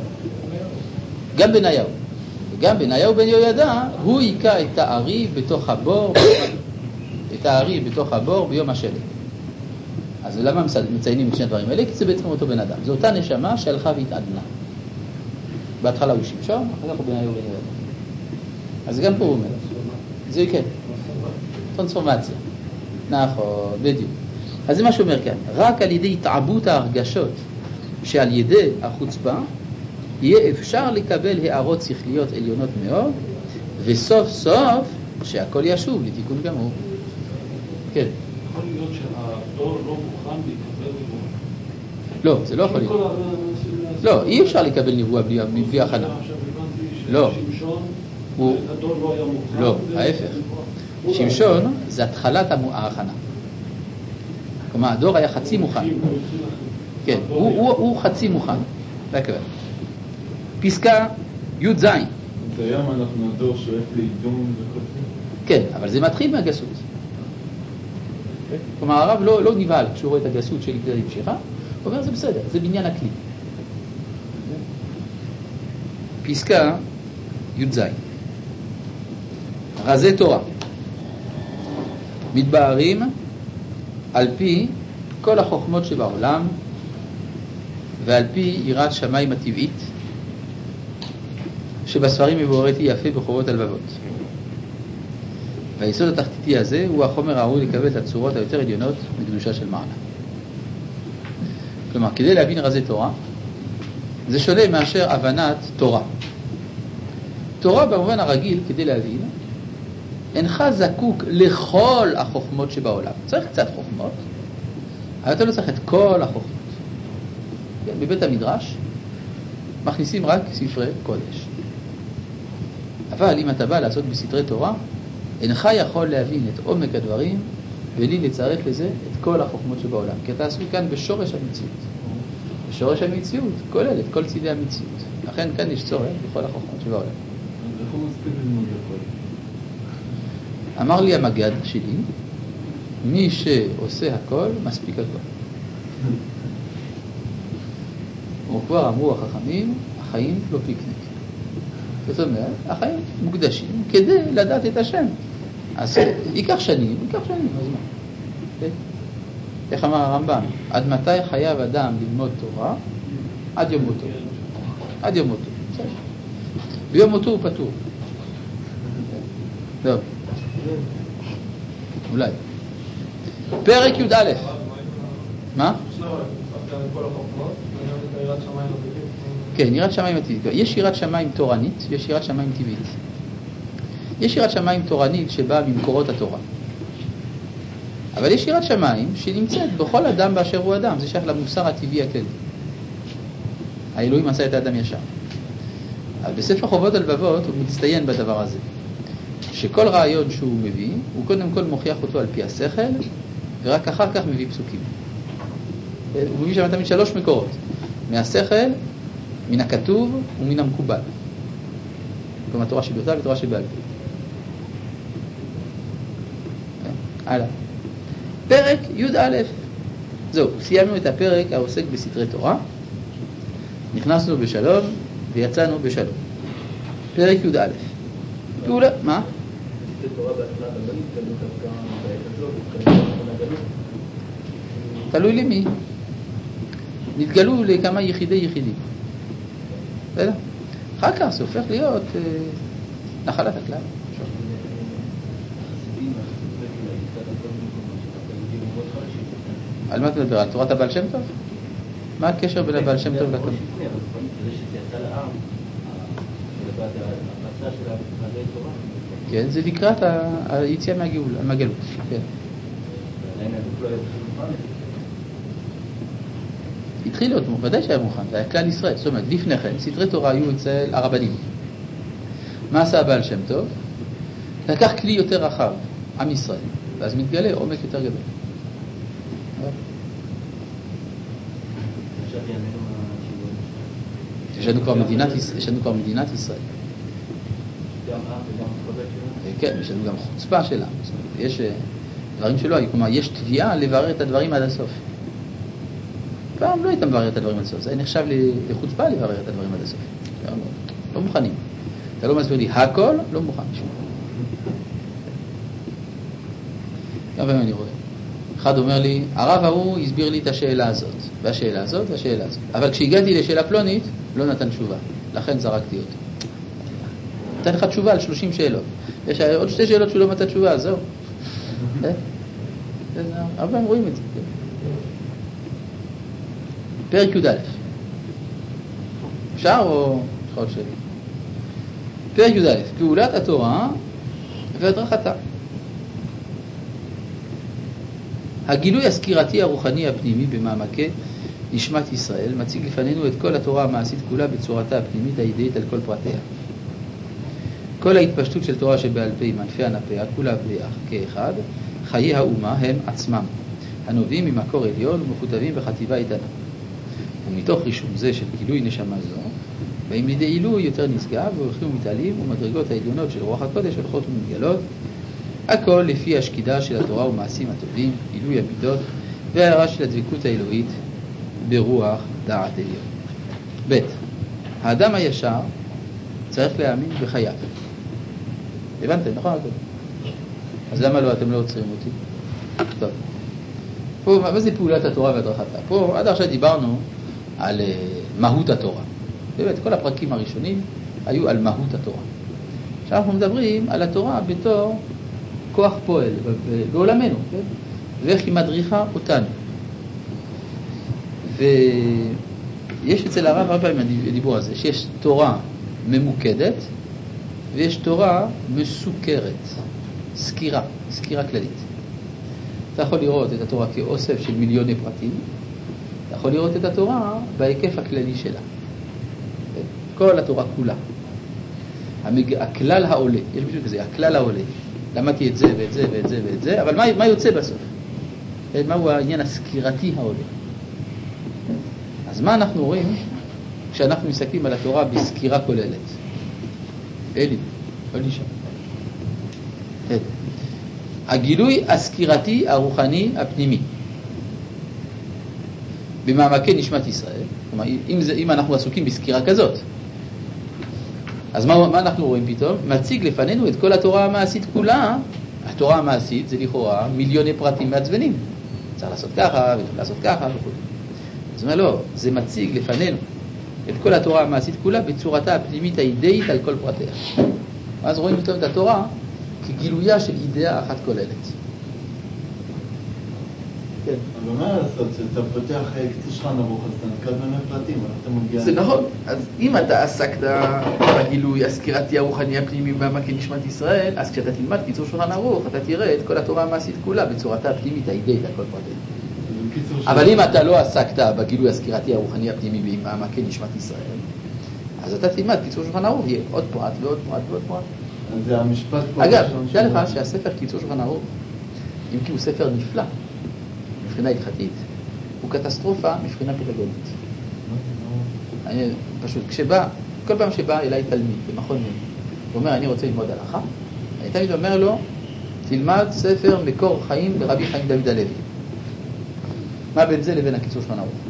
גם בניהו. גם בניהו בן יהוידע, הוא היכה את הארי בתוך הבור, את הארי בתוך הבור ביום השלג. אז למה מציינים את שני הדברים האלה? כי זה בעצם אותו בן אדם. זו אותה נשמה שהלכה והתעדנה. בהתחלה הוא שמשון, אחר כך הוא בניהו בן יהוידע. אז גם פה הוא אומר. זה כן. טרנספורמציה. נכון, בדיוק. אז זה מה שאומר כאן. רק על ידי התעבות ההרגשות שעל ידי החוצפה, יהיה אפשר לקבל הערות שכליות עליונות מאוד, וסוף סוף שהכל ישוב לתיקון גמור. כן. יכול להיות שהדור לא מוכן לקבל נבואה. לא, זה לא יכול להיות. לא, אי אפשר לקבל נבואה בלי הכנה. לא. הדור לא היה מוכן. לא, ההפך. שמשון זה התחלת ההכנה. כלומר, הדור היה חצי מוכן. כן, הוא חצי מוכן. זה הכוונה. פסקה י' ז'. היום אנחנו הדור שואף לאידום וקופים. כן, אבל זה מתחיל מהגסות. כלומר, הרב לא, לא נבהל כשהוא רואה את הגסות של עיקר המשיכה, הוא אומר, זה בסדר, זה בניין הכלי. פסקה י' ז'. רזי תורה מתבהרים על פי כל החוכמות שבעולם ועל פי יראת שמיים הטבעית שבספרים מבוארתי יפה בחובות הלבבות. והיסוד התחתיתי הזה הוא החומר הראוי לקבל את הצורות היותר עליונות בקדושה של מעלה. כלומר, כדי להבין רזי תורה, זה שונה מאשר הבנת תורה. תורה במובן הרגיל, כדי להבין, אינך זקוק לכל החוכמות שבעולם. צריך קצת חוכמות, אבל אתה לא צריך את כל החוכמות. בבית המדרש מכניסים רק ספרי קודש. אבל אם אתה בא לעשות בסתרי תורה, אינך יכול להבין את עומק הדברים בלי לצרף לזה את כל החוכמות שבעולם. כי אתה עשוי כאן בשורש המציאות. בשורש המציאות כולל את כל צידי המציאות. לכן כאן יש צורך בכל החוכמות שבעולם. איך הוא מספיק ללמוד הכל? אמר לי המגד שלי, מי שעושה הכל, מספיק הכל. וכבר אמרו החכמים, החיים לא פיקניק. זאת אומרת, החיים מוקדשים כדי לדעת את השם. אז ייקח שנים, ייקח שנים, אז מה? איך אמר הרמב"ם? עד מתי חייב אדם ללמוד תורה? עד יום מותו. עד יום מותו. ביום מותו הוא פטור. טוב. אולי. פרק י"א. מה? כן, יראת שמיים הטבעית. יש יראת שמיים תורנית ויש יראת שמיים טבעית. יש יראת שמיים תורנית שבאה ממקורות התורה. אבל יש יראת שמיים שנמצאת בכל אדם באשר הוא אדם. זה שייך למוסר הטבעי הכללי. האלוהים עשה את האדם ישר. אבל בספר חובות הלבבות הוא מצטיין בדבר הזה. שכל רעיון שהוא מביא, הוא קודם כל מוכיח אותו על פי השכל, ורק אחר כך מביא פסוקים. הוא מביא שם תמיד שלוש מקורות. מהשכל, מן הכתוב ומן המקובל. כלומר, תורה שבכתב ותורה שבעל פה. הלאה. פרק י"א. זהו, סיימנו את הפרק העוסק בסתרי תורה. נכנסנו בשלום ויצאנו בשלום. פרק י"א. פעולה, מה? תלוי למי. נתגלו לכמה יחידי יחידים. בסדר? אחר כך זה הופך להיות אה, נחלת הכלל. על מה אתה מדבר? על תורת הבעל שם טוב? מה הקשר בין הבעל שם טוב לכם? כן, זה לקראת היציאה מהגלות. כן. התחיל להיות, ודאי שהיה מוכן, זה היה כלל ישראל. זאת אומרת, לפני כן, סתרי תורה היו אצל הרבנים. מה עשה הבעל שם טוב? לקח כלי יותר רחב, עם ישראל, ואז מתגלה עומק יותר גדול. יש לנו כבר מדינת, יש לנו כבר מדינת ישראל. כן, יש לנו גם חוצפה שלה. יש דברים שלא היו, כלומר, יש תביעה לברר את הדברים עד הסוף. פעם לא היית מברר את הדברים עד הסוף, זה נחשב לחוצפה לברר את הדברים עד הסוף. לא מוכנים. אתה לא מסביר לי הכל, לא מוכן לשמוע. כמה פעמים אני רואה. אחד אומר לי, הרב ההוא הסביר לי את השאלה הזאת, והשאלה הזאת, והשאלה הזאת. אבל כשהגעתי לשאלה פלונית, לא נתן תשובה. לכן זרקתי אותו. נתן לך תשובה על שלושים שאלות. יש עוד שתי שאלות שהוא לא נתן תשובה, אז זהו. הרבה פעמים רואים את זה. פרק י"א. אפשר או עוד שאלה? פרק י"א. פעולת התורה והדרכתה. הגילוי הסקירתי הרוחני הפנימי במעמקי נשמת ישראל מציג לפנינו את כל התורה המעשית כולה בצורתה הפנימית הידיעת על כל פרטיה. כל ההתפשטות של תורה שבעל פה עם ענפי ענפיה כולה ביח כאחד, חיי האומה הם עצמם, הנובעים ממקור עליון ומכותבים בחטיבה איתנה. ומתוך רישום זה של גילוי נשמה זו, באים לידי עילוי יותר נשגב והולכים ומתעלים ומדרגות העליונות של רוח הקודש הולכות ומתגלות, הכל לפי השקידה של התורה ומעשים הטובים, עילוי המידות והערה של הדבקות האלוהית ברוח דעת עליון. ב' האדם הישר צריך להאמין בחייו. הבנתם, נכון? אז למה לא אתם לא עוצרים אותי? טוב. פה, מה זה פעולת התורה והדרכתה? פה עד עכשיו דיברנו על uh, מהות התורה. באמת, כל הפרקים הראשונים היו על מהות התורה. עכשיו אנחנו מדברים על התורה בתור כוח פועל בעולמנו, כן? ואיך היא מדריכה אותנו. ויש אצל הרב הרבה פעמים הדיבור הזה, שיש תורה ממוקדת ויש תורה מסוכרת, סקירה, סקירה כללית. אתה יכול לראות את התורה כאוסף של מיליוני פרטים, אתה יכול לראות את התורה בהיקף הכללי שלה. כל התורה כולה. המג... הכלל העולה, יש בדיוק כזה, הכלל העולה. למדתי את זה ואת זה ואת זה ואת זה, אבל מה, מה יוצא בסוף? מהו העניין הסקירתי העולה? אז מה אנחנו רואים כשאנחנו מסתכלים על התורה בסקירה כוללת? אלי, אלי שם. הגילוי הסקירתי הרוחני הפנימי במעמקי נשמת ישראל. כלומר, אם, זה, אם אנחנו עסוקים בסקירה כזאת, אז מה, מה אנחנו רואים פתאום? מציג לפנינו את כל התורה המעשית כולה. התורה המעשית זה לכאורה מיליוני פרטים מעצבנים. צריך לעשות ככה וצריך לעשות ככה וכו'. זאת אומרת, לא, זה מציג לפנינו את כל התורה המעשית כולה בצורתה הפנימית האידאית על כל פרטיה. אז רואים פתאום את התורה כגילויה של אידאה אחת כוללת. כן. אבל מה לעשות, שאתה פותח קצת שולחן ערוך, אז אתה נתקל באמת פרטים, אבל אתה מגיע... זה נכון. אז אם אתה עסקת בגילוי הסקירתי הרוחני הפנימי במעמקי נשמת ישראל, אז כשאתה תלמד קיצור שולחן ערוך, אתה תראה את כל התורה המעשית כולה בצורתה הפנימית האידאית על כל פרטיה. אבל אם אתה לא עסקת בגילוי הסקירתי הרוחני הפנימי במעמקי נשמת ישראל, אז אתה תלמד קיצור שולחן ערוך, יהיה עוד פרט ועוד פרט ועוד פרט. אז זה המשפט... אגב, תדע לך שהספר קיצור שולחן ערוך, אם כי הוא ספר נפלא מבחינה הלכתית, הוא קטסטרופה מבחינה פדגוגית. אני פשוט, כשבא, כל פעם שבא אליי תלמיד במכון מין, הוא אומר, אני רוצה ללמוד הלכה, אני תמיד אומר לו, תלמד ספר מקור חיים ברבי חיים דוד הלוי. מה בין זה לבין הקיצור שולחן ערוך?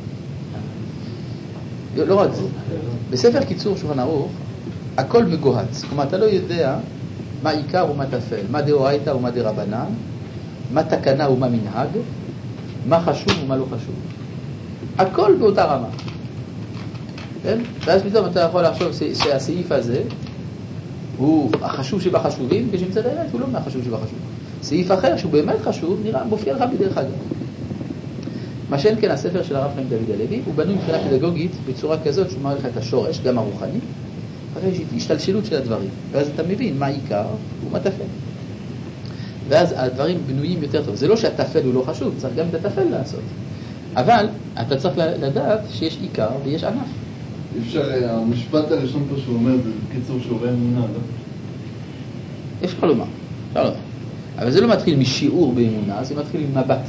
לא רק זה. בספר קיצור שולחן ערוך, הכל מגוהץ. כלומר, אתה לא יודע מה עיקר ומה תפל, מה דאורייתא ומה דרבנן, מה תקנה ומה מנהג, מה חשוב ומה לא חשוב. הכל באותה רמה. כן? ואז פתאום אתה יכול לחשוב שהסעיף הזה הוא החשוב שבחשובים, כשמצד האמת הוא לא מהחשוב שבחשוב. סעיף אחר שהוא באמת חשוב, נראה, מופיע לך בדרך אגב. מה שאין כן הספר של הרב חיים דוד הלוי, הוא בנוי מבחינה פדגוגית בצורה כזאת שהוא מעריך את השורש, גם הרוחני, אחרי יש השתלשלות של הדברים. ואז אתה מבין מה עיקר ומה תפל. ואז הדברים בנויים יותר טוב. זה לא שהתפל הוא לא חשוב, צריך גם את התפל לעשות. אבל אתה צריך לדעת שיש עיקר ויש ענף. אפשר, המשפט הראשון פה שהוא אומר, זה קיצור שיעורי אמונה, לא? יש לך לומר, אפשר לומר. אבל זה לא מתחיל משיעור באמונה, זה מתחיל עם מבט.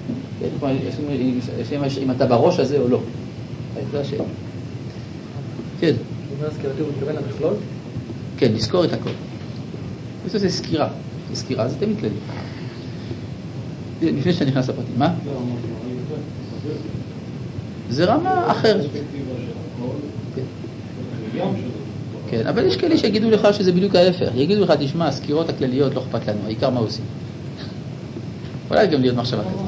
אם אתה בראש הזה או לא. זה השאלה. כן. אומר סקירתי הוא מתכוון למכלול? כן, לזכור את הכל. זה סקירה. סקירה זה תמיד כללי. לפני שאתה נכנס לפרטים, מה? זה רמה אחרת. כן, אבל יש כאלה שיגידו לך שזה בדיוק ההפך. יגידו לך, תשמע, הסקירות הכלליות לא אכפת לנו, העיקר מה עושים. אולי גם להיות מחשבה כזאת.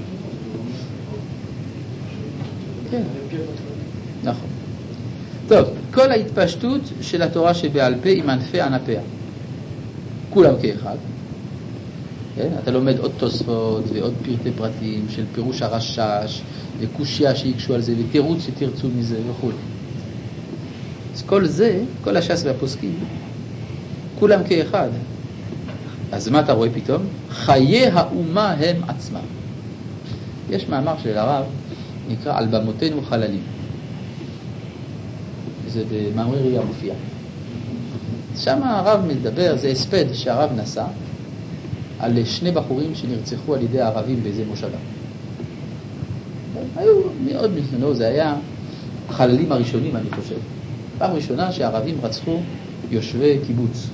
כן, נכון. טוב, כל ההתפשטות של התורה שבעל פה עם ענפי ענפיה. כולם כאחד. כן? אתה לומד עוד תוספות ועוד פרטי פרטים של פירוש הרשש וקושיה שיקשו על זה ותירוץ שתרצו מזה וכו'. אז כל זה, כל הש"ס והפוסקים, כולם כאחד. אז מה אתה רואה פתאום? חיי האומה הם עצמם. יש מאמר של הרב, נקרא על במותינו חללים. זה במאמרי ראייה מופיע. שם הרב מדבר, זה הספד שהרב נסע על שני בחורים שנרצחו על ידי הערבים באיזה מושבה. היו מאוד מזמנו, זה היה החללים הראשונים אני חושב. פעם ראשונה שהערבים רצחו יושבי קיבוץ.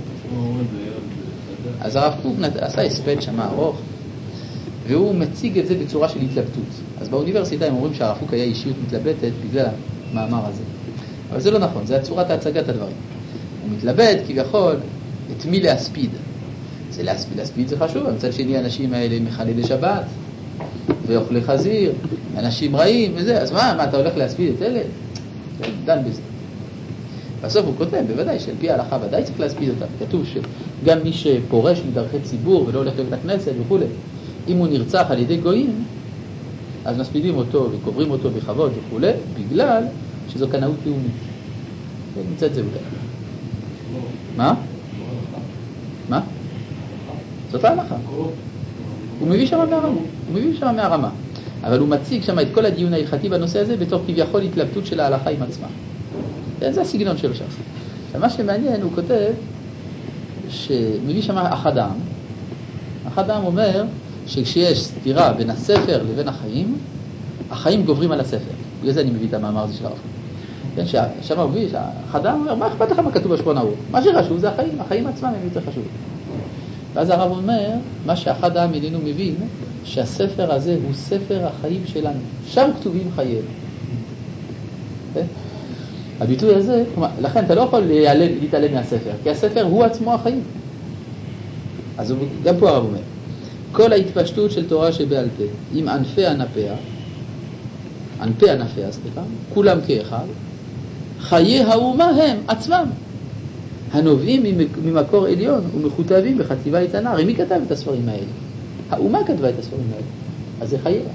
אז הרב קוק עשה הספד שם ארוך, והוא מציג את זה בצורה של התלבטות. אז באוניברסיטה הם אומרים שהרב קוק היה אישיות מתלבטת בגלל המאמר הזה. אבל זה לא נכון, זה צורת ההצגת הדברים. הוא מתלבט כביכול את מי להספיד. זה להספיד, להספיד זה חשוב, מצד שני האנשים האלה מחללי שבת, ואוכלי חזיר, אנשים רעים וזה, אז מה, מה אתה הולך להספיד את אלה? דן בזה. בסוף הוא כותב, בוודאי שעל פי ההלכה ודאי צריך להספיד אותם. כתוב שגם מי שפורש מדרכי ציבור ולא הולך לבית הכנסת וכו', אם הוא נרצח על ידי גויים, אז מספידים אותו וקוברים אותו בכבוד וכו', בגלל שזו קנאות לאומית. נמצא את זה אולי. מה? מה? זאת ההלכה. הוא מביא שם מהרמה. הוא מביא שם מהרמה. אבל הוא מציג שם את כל הדיון ההלכתי בנושא הזה בתור כביכול התלבטות של ההלכה עם עצמה. זה הסגנון שלו שם. מה שמעניין, הוא כותב שמביא שם אחד העם. אחד העם אומר שכשיש סתירה בין הספר לבין החיים, החיים גוברים על הספר. בגלל זה אני מביא את המאמר הזה של הרב. כן, שם הוא מביא, אחד העם אומר, מה אכפת לך מה כתוב בשמונה אור? מה שחשוב זה החיים, החיים עצמם הם יותר חשובים. ואז הרב אומר, מה שאחד העם איננו מבין, שהספר הזה הוא ספר החיים שלנו. שם כתובים חייהם. כן? הביטוי הזה, לכן אתה לא יכול להתעלם מהספר, כי הספר הוא עצמו החיים. אז גם פה הרב אומר, כל ההתפשטות של תורה שבעל פה, עם ענפי ענפיה, ענפי ענפיה, סליחה, כולם כאחד, חיי האומה הם עצמם, הנובעים ממקור עליון ומכותבים בחטיבה איתנה. הרי מי כתב את הספרים האלה? האומה כתבה את הספרים האלה, אז זה חייה.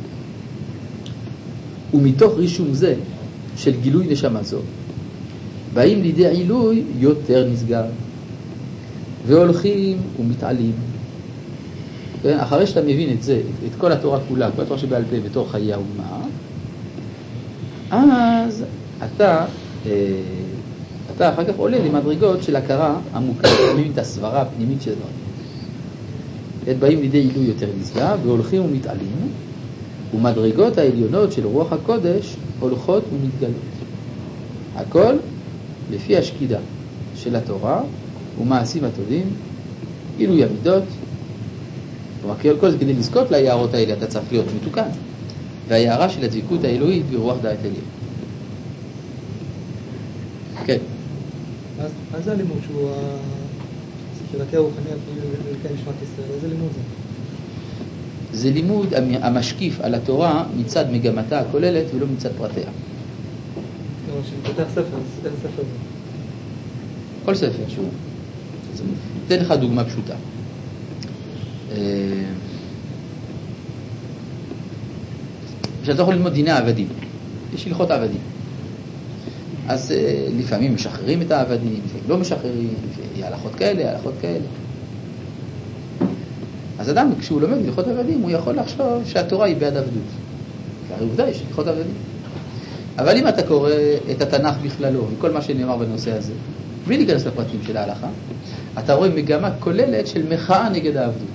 ומתוך רישום זה של גילוי נשמה זו, באים לידי עילוי יותר נסגר, והולכים ומתעלים. אחרי שאתה מבין את זה, את כל התורה כולה, כל התורה שבעל פה בתור חיי האומה, אז אתה, אתה אחר כך עולה למדרגות של הכרה עמוקה, מבין את הסברה הפנימית של הדברים. באים לידי עילוי יותר נסגר, והולכים ומתעלים, ומדרגות העליונות של רוח הקודש הולכות ומתגלות. הכל לפי השקידה של התורה ומעשים הטובים, עילוי המידות. כלומר, כל זה כדי לזכות ליערות האלה אתה צריך להיות מתוקן, והיערה של הדבקות האלוהית ברוח דעת עליון. כן. מה זה הלימוד שהוא סקירתי הרוחני ולקיים נשמת ישראל? איזה לימוד זה? זה לימוד המשקיף על התורה מצד מגמתה הכוללת ולא מצד פרטיה. כלומר, שמפתח ספר, אז אין ספר זה. כל ספר שהוא. אתן לך דוגמה פשוטה. כשאתה יכול ללמוד דיני העבדים, יש הלכות העבדים. אז לפעמים משחררים את העבדים, לפעמים לא משחררים, הלכות כאלה, הלכות כאלה. אז אדם, כשהוא לומד הלכות עבדים, הוא יכול לחשוב שהתורה היא בעד עבדות. הרי עובדה, יש הלכות עבדים. אבל אם אתה קורא את התנ"ך בכללו, וכל מה שנאמר בנושא הזה, בלי להיכנס לפרטים של ההלכה, אתה רואה מגמה כוללת של מחאה נגד העבדות.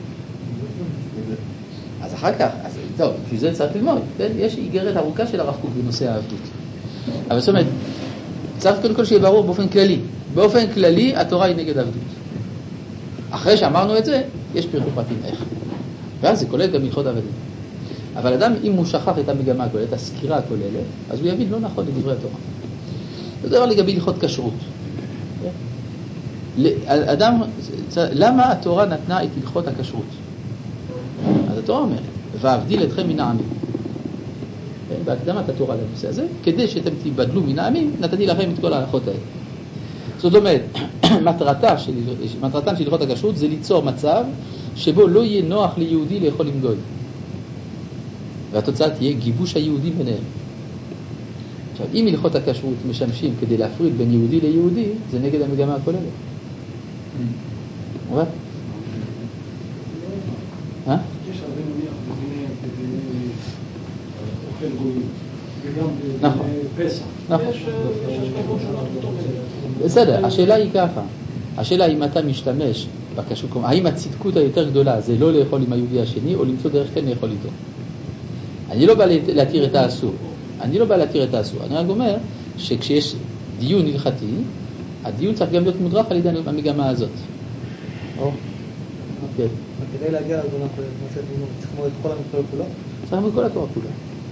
אז אחר כך, אז טוב, בשביל זה צריך ללמוד. יש איגרת ארוכה של הרב קוק בנושא העבדות. אבל זאת אומרת, צריך קודם כל שיהיה ברור באופן כללי. באופן כללי, התורה היא נגד עבדות. אחרי שאמרנו את זה, יש פירוט פרטים איך. ואז זה כולל גם הלכות עבדים. אבל אדם, אם הוא שכח את המגמה הכוללת, הסקירה הכוללת, אז הוא יבין לא נכון לדברי התורה. זה דבר לגבי הלכות כשרות. אדם, למה התורה נתנה את הלכות הכשרות? אז התורה אומרת, ואבדיל אתכם מן העמים. בהקדמת התורה לנושא הזה, כדי שאתם תיבדלו מן העמים, נתתי לכם את כל ההלכות האלה. זאת אומרת, מטרתה של, מטרתן של הלכות הכשרות זה ליצור מצב שבו לא יהיה נוח ליהודי לאכול עם גוי. והתוצאה תהיה גיבוש היהודים ביניהם. עכשיו, אם הלכות הכשרות משמשים כדי להפריד בין יהודי ליהודי, זה נגד המגמה הכוללת. מה? אה? יש הרבה מניח בדיני אוכל גויים, וגם בפסח. יש השקפות שונות בתוך זה. בסדר, השאלה היא ככה. השאלה היא אם אתה משתמש בכשרות, האם הצדקות היותר גדולה זה לא לאכול עם היהודי השני, או למצוא דרך כן לאכול איתו. אני לא בא להתיר את האסור. אני לא בא להתיר את האסור. אני רק אומר שכשיש דיון הלכתי, הדיון צריך גם להיות מודרך על ידי המגמה הזאת. או? כן. כדי להגיע, אז אנחנו נעשה דיון, צריך ללמוד את כל המקרה כולו? צריך ללמוד כל התורה כולה.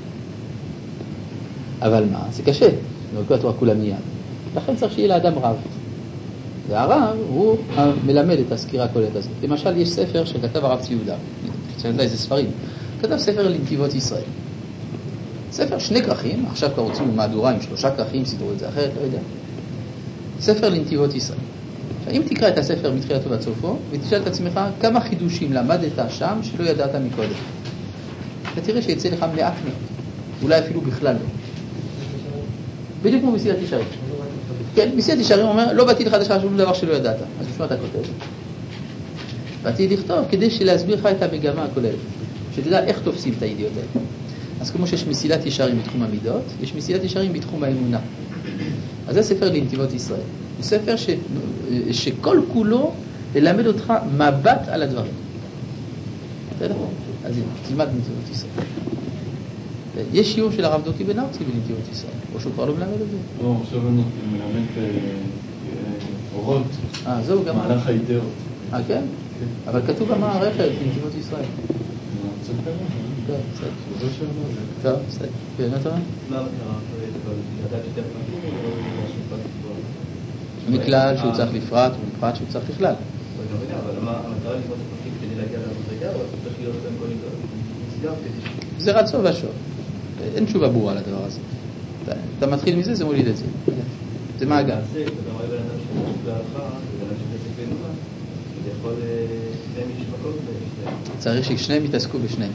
אבל מה? זה קשה. ללמוד כל התורה כולה מיד. לכן צריך שיהיה לאדם רב. והרב הוא מלמד את הסקירה הכוללת הזאת. למשל, יש ספר שכתב הרב ציודה. אני לא יודע איזה ספרים. כתב ספר לנתיבות ישראל. ספר שני כרכים, עכשיו כבר רוצים מהדורה עם שלושה כרכים, סידרו את זה אחרת, לא יודע. ספר לנתיבות ישראל. עכשיו, אם תקרא את הספר מתחילתו ועד סופו, ותשאל את עצמך כמה חידושים למדת שם שלא ידעת מקודם. אתה תראה שיצא לך מעט מאוד, אולי אפילו בכלל לא. בדיוק כמו מסילת ישרים. כן, מסילת ישרים אומר, לא באתי לחדש לך שום דבר שלא ידעת. אז בשביל מה אתה כותב? באתי לכתוב כדי להסביר לך את המגמה הכוללת. שתדע איך תופסים את הידיעות האלה. אז כמו שיש מסילת ישרים בתחום המידות, יש מסילת ישרים בתחום האמונה. אז זה ספר לנתיבות ישראל. הוא ספר ש... שכל כולו ללמד אותך מבט על הדברים. בסדר? אז הנה, תלמד בנתיבות ישראל. יש שיעור של הרב דוקי בן ארצי בנתיבות ישראל, או שהוא כבר לא מלמד את זה? לא, עכשיו אני מלמד אורות. אה, זהו גם... מהלך הידרות. אה, כן? אבל כתוב במערכת בנתיבות ישראל. קצת כמה? כן, בסדר. זה שאלה זה. טוב, בסדר. כן, אתה רואה? מה המטרה? לדעת יותר פרטים או משהו פרטים? מכלל שהוא צריך לפרט ומפרט שהוא צריך לכלל. אבל מה המטרה ללמוד את הפרטים כדי להגיע למדרגה או צריך להיות אותם כל נסגר כדי... זה רצון ושוב. אין תשובה ברורה לדבר הזה. אתה מתחיל מזה, זה מוליד את זה. זה מעגל. אתה רואה בן אדם שמתחיל בהלכה, ובן אדם שמתחיל באמונה, זה יכול שניהם יש מקום בשניהם. צריך ששניהם יתעסקו בשניהם.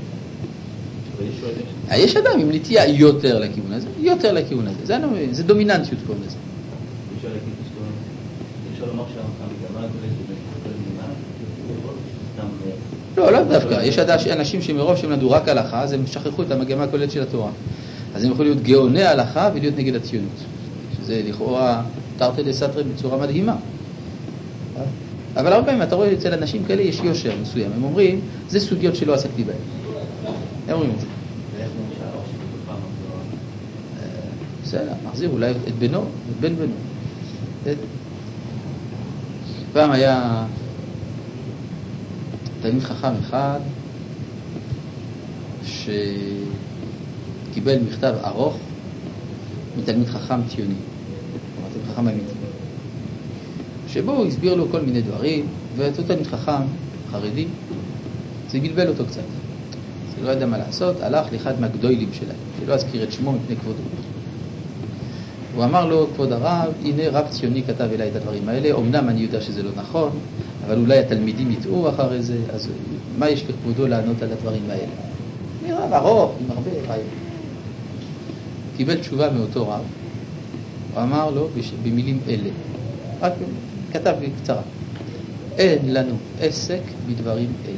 יש אדם עם נטייה יותר לכיוון הזה, יותר לכיוון הזה. זה דומיננטיות קוראים לזה. אפשר להגיד שתום, אפשר לומר שהמגמה הכוללת לא, לא דווקא. יש אנשים שמרוב שהם נדעו רק הלכה, אז הם שכחו את המגמה הכוללת של התורה. אז הם יכולים להיות גאוני ההלכה ולהיות נגד הציונות. שזה לכאורה תרתי דסתרי בצורה מדהימה. אבל הרבה פעמים אתה רואה אצל אנשים כאלה יש יושר מסוים. הם אומרים, זה סוגיות שלא עסקתי בהן. הם אומרים את זה. בסדר, מחזיר אולי את בנו, את בן בנו. פעם היה תלמיד חכם אחד שקיבל מכתב ארוך מתלמיד חכם ציוני, תלמיד חכם אמיתי, שבו הוא הסביר לו כל מיני דברים, ואותו תלמיד חכם חרדי, זה גלבל אותו קצת. זה לא ידע מה לעשות, הלך לאחד מהגדולים שלהם, שלא אזכיר את שמו מפני כבודו. הוא אמר לו, כבוד הרב, הנה רב ציוני כתב אליי את הדברים האלה, אמנם אני יודע שזה לא נכון, אבל אולי התלמידים יטעו אחרי זה, אז מה יש לכבודו לענות על הדברים האלה? נראה ארוך, עם הרבה רעיון. קיבל תשובה מאותו רב, הוא אמר לו במילים אלה, רק כתב בקצרה, אין לנו עסק בדברים אלה.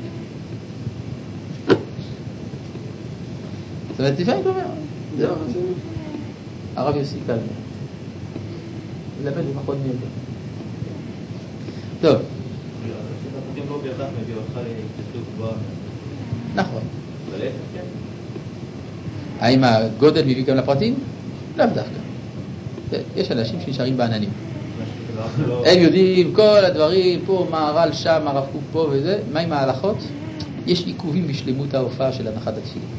זאת אומרת, לפעמים הוא אומר, זהו, הרב יוסי קלמן. ללמד במכון מיוחד. טוב. הפרטים לא בהכרח מביא אותך להתפתחות גבוהה. נכון. ולהפך, כן. האם הגודל מביא גם לפרטים? לאו דווקא. יש אנשים שנשארים בעננים. הם יודעים כל הדברים, פה מערל שם, הרב קוק פה וזה. מה עם ההלכות? יש עיכובים בשלמות ההופעה של הנחת התפילין.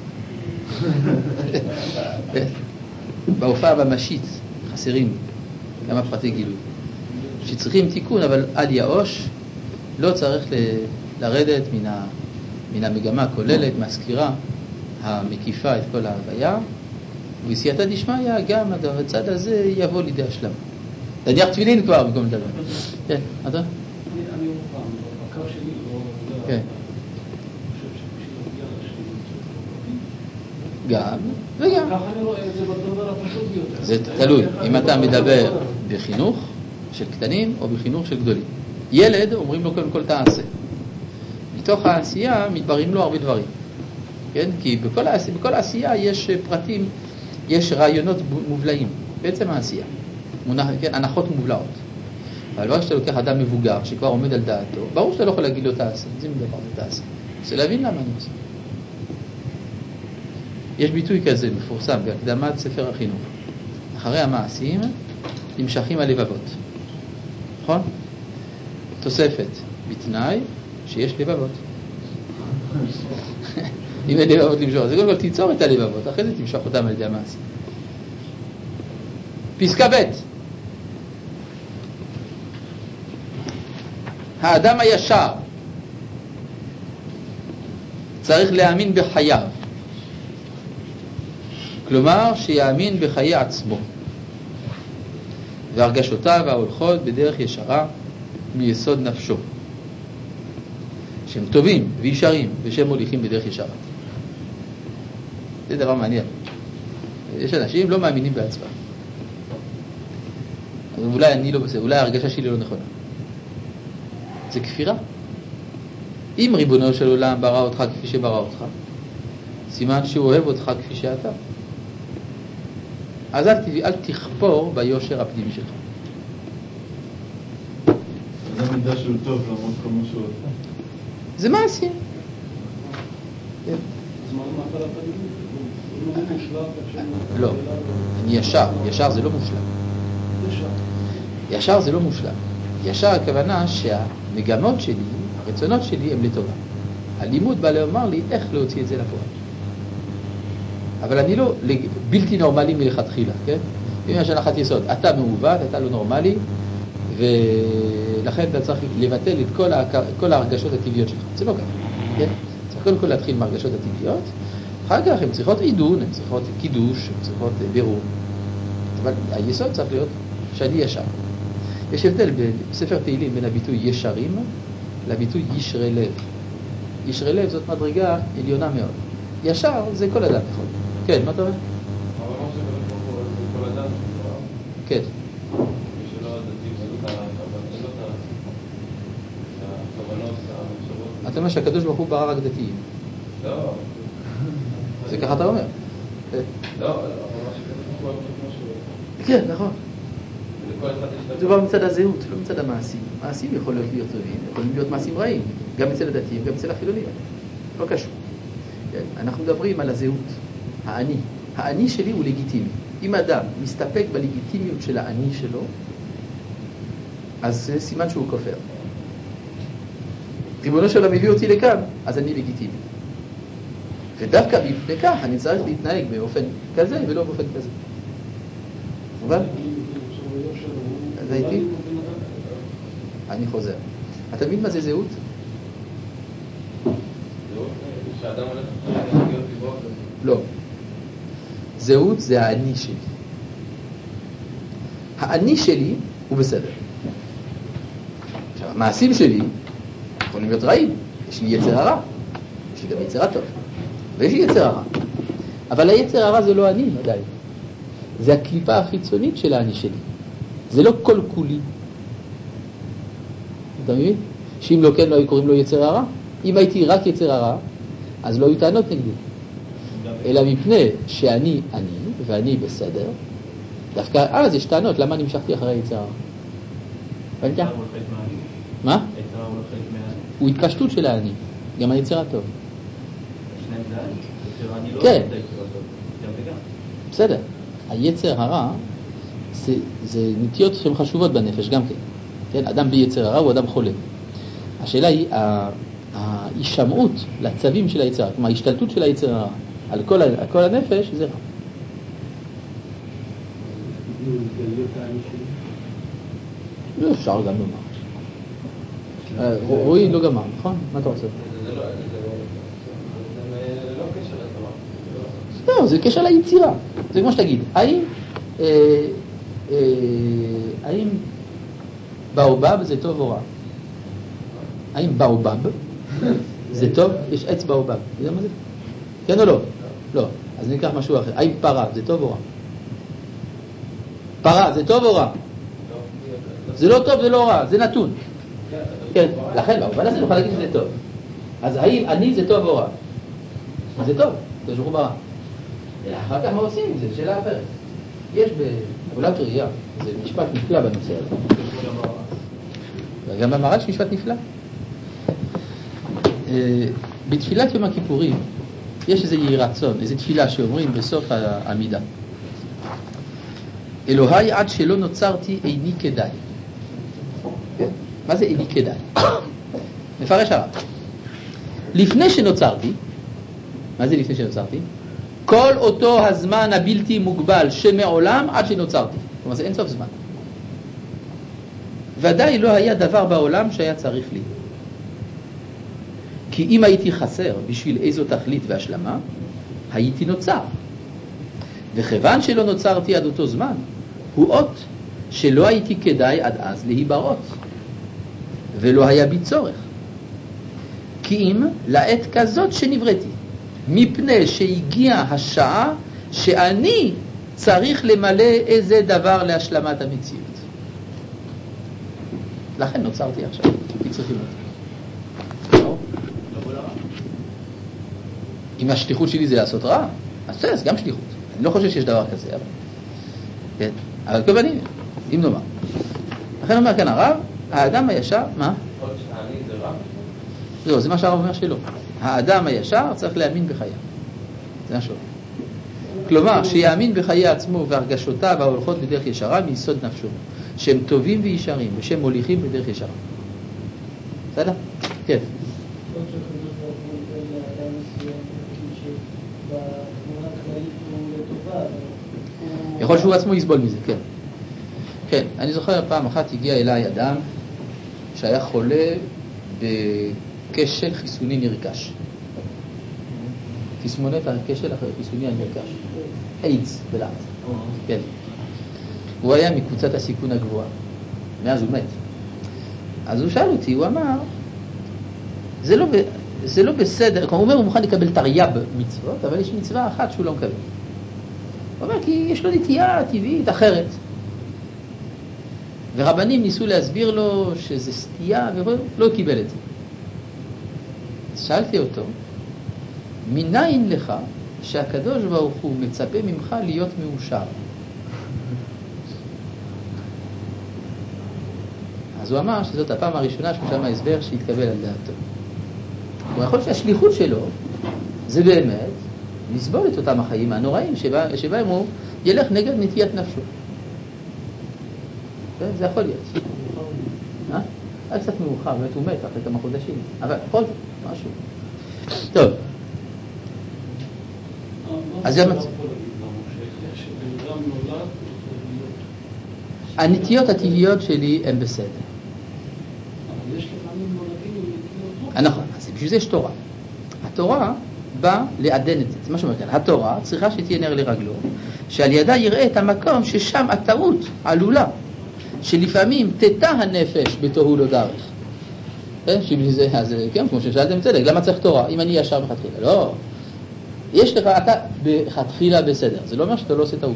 בהופעה במשית חסרים כמה פרטי גילוי שצריכים תיקון, אבל אל יאוש, לא צריך ל- לרדת מן, ה- מן המגמה הכוללת, מהסקירה המקיפה את כל ההוויה, ובסייעתא דשמיא גם הצד הזה יבוא לידי השלמה. תניח תפילין כבר במקום לדבר. כן, אתה? אני אומר פעם, בקו שלי לא יודע, כן. אני חושב שבשביל להגיע לשביל גם וגם. ככה אני רואה את זה בדבר הפשוט ביותר. זה תלוי, אם אתה מדבר בחינוך של קטנים או בחינוך של גדולים. ילד אומרים לו קודם כל תעשה. מתוך העשייה מתבררים לו הרבה דברים. כן? כי בכל העשייה, בכל העשייה יש פרטים, יש רעיונות מובלעים. בעצם העשייה. מונח, כן? הנחות מובלעות. אבל ברגע שאתה לוקח אדם מבוגר שכבר עומד על דעתו, ברור שאתה לא יכול להגיד לו תעשה. זה מדבר זה תעשה. זה להבין למה אני עושה. יש ביטוי כזה מפורסם בהקדמת ספר החינוך. אחרי המעשים נמשכים הלבבות. נכון? תוספת בתנאי שיש לבבות. אם אין לבבות למשוך, זה קודם כל תיצור את הלבבות, אחרי זה תמשוך אותם על ידי המעשים. פסקה ב' האדם הישר צריך להאמין בחייו. כלומר, שיאמין בחיי עצמו. והרגשותיו ההולכות בדרך ישרה מיסוד נפשו. שהם טובים וישרים ושהם מוליכים בדרך ישרה. זה דבר מעניין. יש אנשים לא מאמינים בעצמם. אולי אני לא בסדר, אולי ההרגשה שלי לא נכונה. זה כפירה. אם ריבונו של עולם ברא אותך כפי שברא אותך, סימן שהוא אוהב אותך כפי שאתה. אז אל, אל תכפור ביושר הפנימי שלך. זה מידה שהוא טוב למרות כל מה שהוא עושה. זה מעשים. אז מה המטרה הפנימית? הוא לא מושלם? לא, אני ישר. ישר זה לא מושלם. ישר. ישר זה לא מושלם. ישר הכוונה שהמגמות שלי, הרצונות שלי הם לטובה. הלימוד בא לומר לי איך להוציא את זה לפועל. אבל אני לא בלתי נורמלי מלכתחילה, כן? אם יש הנחת יסוד, אתה מעוות, אתה לא נורמלי, ולכן אתה צריך לבטל את כל, ההכר, כל ההרגשות הטבעיות שלך. זה לא ככה, כן? צריך קודם כל להתחיל מהרגשות הטבעיות, אחר כך הן צריכות עידון, הן צריכות קידוש, הן צריכות בירור. אבל היסוד צריך להיות שאני ישר. יש הבדל בספר תהילים בין הביטוי ישרים לביטוי ישרי לב. ישרי לב זאת מדרגה עליונה מאוד. ישר זה כל אדם יכול. כן, מה אתה אומר? אבל מה שבאמת כל אדם כן. מי שלא דתי ולא את הכוונות, המחשבות. אתה אומר שהקדוש ברוך הוא ברא רק דתיים. לא. זה ככה אתה אומר? לא, אבל מה שכתוב הוא משהו. כן, נכון. זה כבר מצד הזהות, לא מצד המעשים. מעשים יכולים להיות טובים, יכולים להיות מעשים רעים, גם אצל הדתיים, גם אצל החילונים. לא קשור. אנחנו מדברים על הזהות, האני. האני שלי הוא לגיטימי. אם אדם מסתפק בלגיטימיות של האני שלו, אז זה סימן שהוא כופר. ריבונו של עולם הביא אותי לכאן, אז אני לגיטימי. ודווקא מפני כך אני צריך להתנהג באופן כזה ולא באופן כזה. אבל? אז הייתי? אני חוזר. אתה מבין מה זה זהות? שאדם הולך להיות דיבור? לא. זהות זה האני שלי. האני שלי הוא בסדר. עכשיו, המעשים שלי יכולים להיות רעים. יש לי יצר הרע. יש לי גם יצר הטוב. ויש לי יצר הרע. אבל היצר הרע זה לא אני עדיין. זה הקליפה החיצונית של האני שלי. זה לא כל כולי. אתה מבין? שאם לא כן לא היו קוראים לו יצר הרע. אם הייתי רק יצר הרע, אז לא היו טענות נגדי. אלא מפני שאני אני, ואני בסדר, דווקא אז יש טענות, למה אני המשכתי אחרי יצר הרע? הבנת? מה? הוא התפשטות של האני, גם היצר הטוב. כן. בסדר. היצר הרע זה, זה נטיות שהן חשובות בנפש גם כן. כן? אדם בלי יצר הרע הוא אדם חולה. השאלה היא ההישמעות לצווים של היצר, כלומר ההשתלטות של היצר הרע על כל, על כל הנפש זה רע. לא אפשר גם לומר. רואי לא גמר, נכון? מה אתה רוצה? זה לא קשר לתורה. לא, זה קשר ליצירה. זה כמו שתגיד, האם האם באובב זה טוב או רע? האם באובב זה טוב? יש עץ באובב. אתה יודע מה זה? כן או לא? לא. אז ניקח משהו אחר. האם פרה זה טוב או רע? פרה זה טוב או רע? זה לא טוב, זה לא רע, זה נתון. כן, לכן באובב הזה נוכל להגיד שזה טוב. אז האם אני זה טוב או רע? זה טוב, זה שוכו ברע. אחר כך מה עושים? זה שאלה אחרת. יש בעולת ראייה, זה משפט נפלא בנושא הזה. וגם במהר"ל יש משפט נפלא. בתפילת יום הכיפורים יש איזה יהי רצון, איזו תפילה שאומרים בסוף העמידה. אלוהי עד שלא נוצרתי איני כדאי. מה זה איני כדאי? מפרש הרב. לפני שנוצרתי, מה זה לפני שנוצרתי? כל אותו הזמן הבלתי מוגבל שמעולם עד שנוצרתי. כלומר זה אין סוף זמן. ודאי לא היה דבר בעולם שהיה צריך לי. כי אם הייתי חסר בשביל איזו תכלית והשלמה, הייתי נוצר. וכיוון שלא נוצרתי עד אותו זמן, הוא אות שלא הייתי כדאי עד אז להיברות, ולא היה בי צורך. כי אם לעת כזאת שנבראתי, מפני שהגיעה השעה שאני צריך למלא איזה דבר להשלמת המציאות. לכן נוצרתי עכשיו, כי צריכים אותי. אם השליחות שלי זה לעשות רע, אז זה גם שליחות. אני לא חושב שיש דבר כזה, אבל... כן, אבל כל בנים, אם נאמר. לכן אומר כאן הרב, האדם הישר, מה? עוד שאני זה רע? זהו, זה מה שהרב אומר שלא. האדם הישר צריך להאמין בחייו. זה משהו. כלומר, שיאמין בחיי עצמו והרגשותיו ההולכות בדרך ישרה מיסוד נפשו, שהם טובים וישרים ושהם מוליכים בדרך ישרה. בסדר? כן. יכול שהוא עצמו יסבול מזה, כן. כן, אני זוכר פעם אחת הגיע אליי אדם שהיה חולה בכשל חיסוני נרכש. תסמונת הכשל החיסוני הנרכש. איידס בלעז. כן. הוא היה מקבוצת הסיכון הגבוהה. מאז הוא מת. אז הוא שאל אותי, הוא אמר, זה לא, זה לא בסדר, הוא אומר, הוא מוכן לקבל תרי"ב מצוות, אבל יש מצווה אחת שהוא לא מקבל. הוא אומר, כי יש לו נטייה טבעית אחרת. ורבנים ניסו להסביר לו שזה סטייה, והוא לא קיבל את זה. אז שאלתי אותו, מניין לך שהקדוש ברוך הוא מצפה ממך להיות מאושר? אז הוא אמר שזאת הפעם הראשונה שהוא שם ההסבר שהתקבל על דעתו. הוא יכול שהשליחות שלו זה באמת לסבול את אותם החיים הנוראים שבה, שבהם הוא ילך נגד נטיית נפשו. זה יכול להיות. אה? היה קצת מאוחר, באמת הוא מת אחרי כמה חודשים, אבל כל זה, משהו. טוב. אז זה המצב. הנטיות הטבעיות שלי הן בסדר. אבל יש לפעמים מולדים עם נטיות. נכון, אז בשביל זה יש תורה. התורה באה לעדן את זה. זה מה שאומר כאן. התורה צריכה שתהיה נר לרגלו, שעל ידה יראה את המקום ששם הטעות עלולה, שלפעמים תתה הנפש בתוהו לא דרך. שבלי זה, אז כן, כמו ששאלתם צדק, למה צריך תורה? אם אני ישר בחתחילה. לא. יש לך, אתה בחתחילה בסדר. זה לא אומר שאתה לא עושה טעות.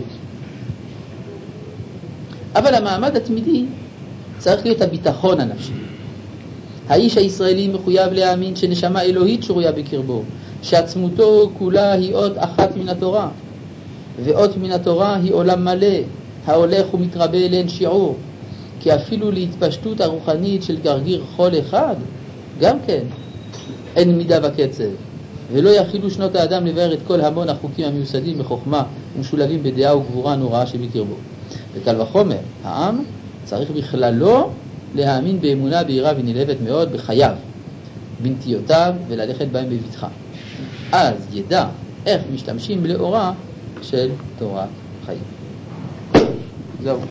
אבל המעמד התמידי צריך להיות הביטחון הנפשי. האיש הישראלי מחויב להאמין שנשמה אלוהית שרויה בקרבו, שעצמותו כולה היא אות אחת מן התורה, ואות מן התורה היא עולם מלא, ההולך ומתרבה לאין שיעור, כי אפילו להתפשטות הרוחנית של גרגיר חול אחד, גם כן, אין מידה וקצב, ולא יכילו שנות האדם לבאר את כל המון החוקים המיוסדים בחוכמה ומשולבים בדעה וגבורה נוראה שבקרבו. וקל וחומר, העם צריך בכללו להאמין באמונה בהירה ונלהבת מאוד בחייו, בנטיותיו, וללכת בהם בבטחה. אז ידע איך משתמשים לאורה של תורת חיים. זהו.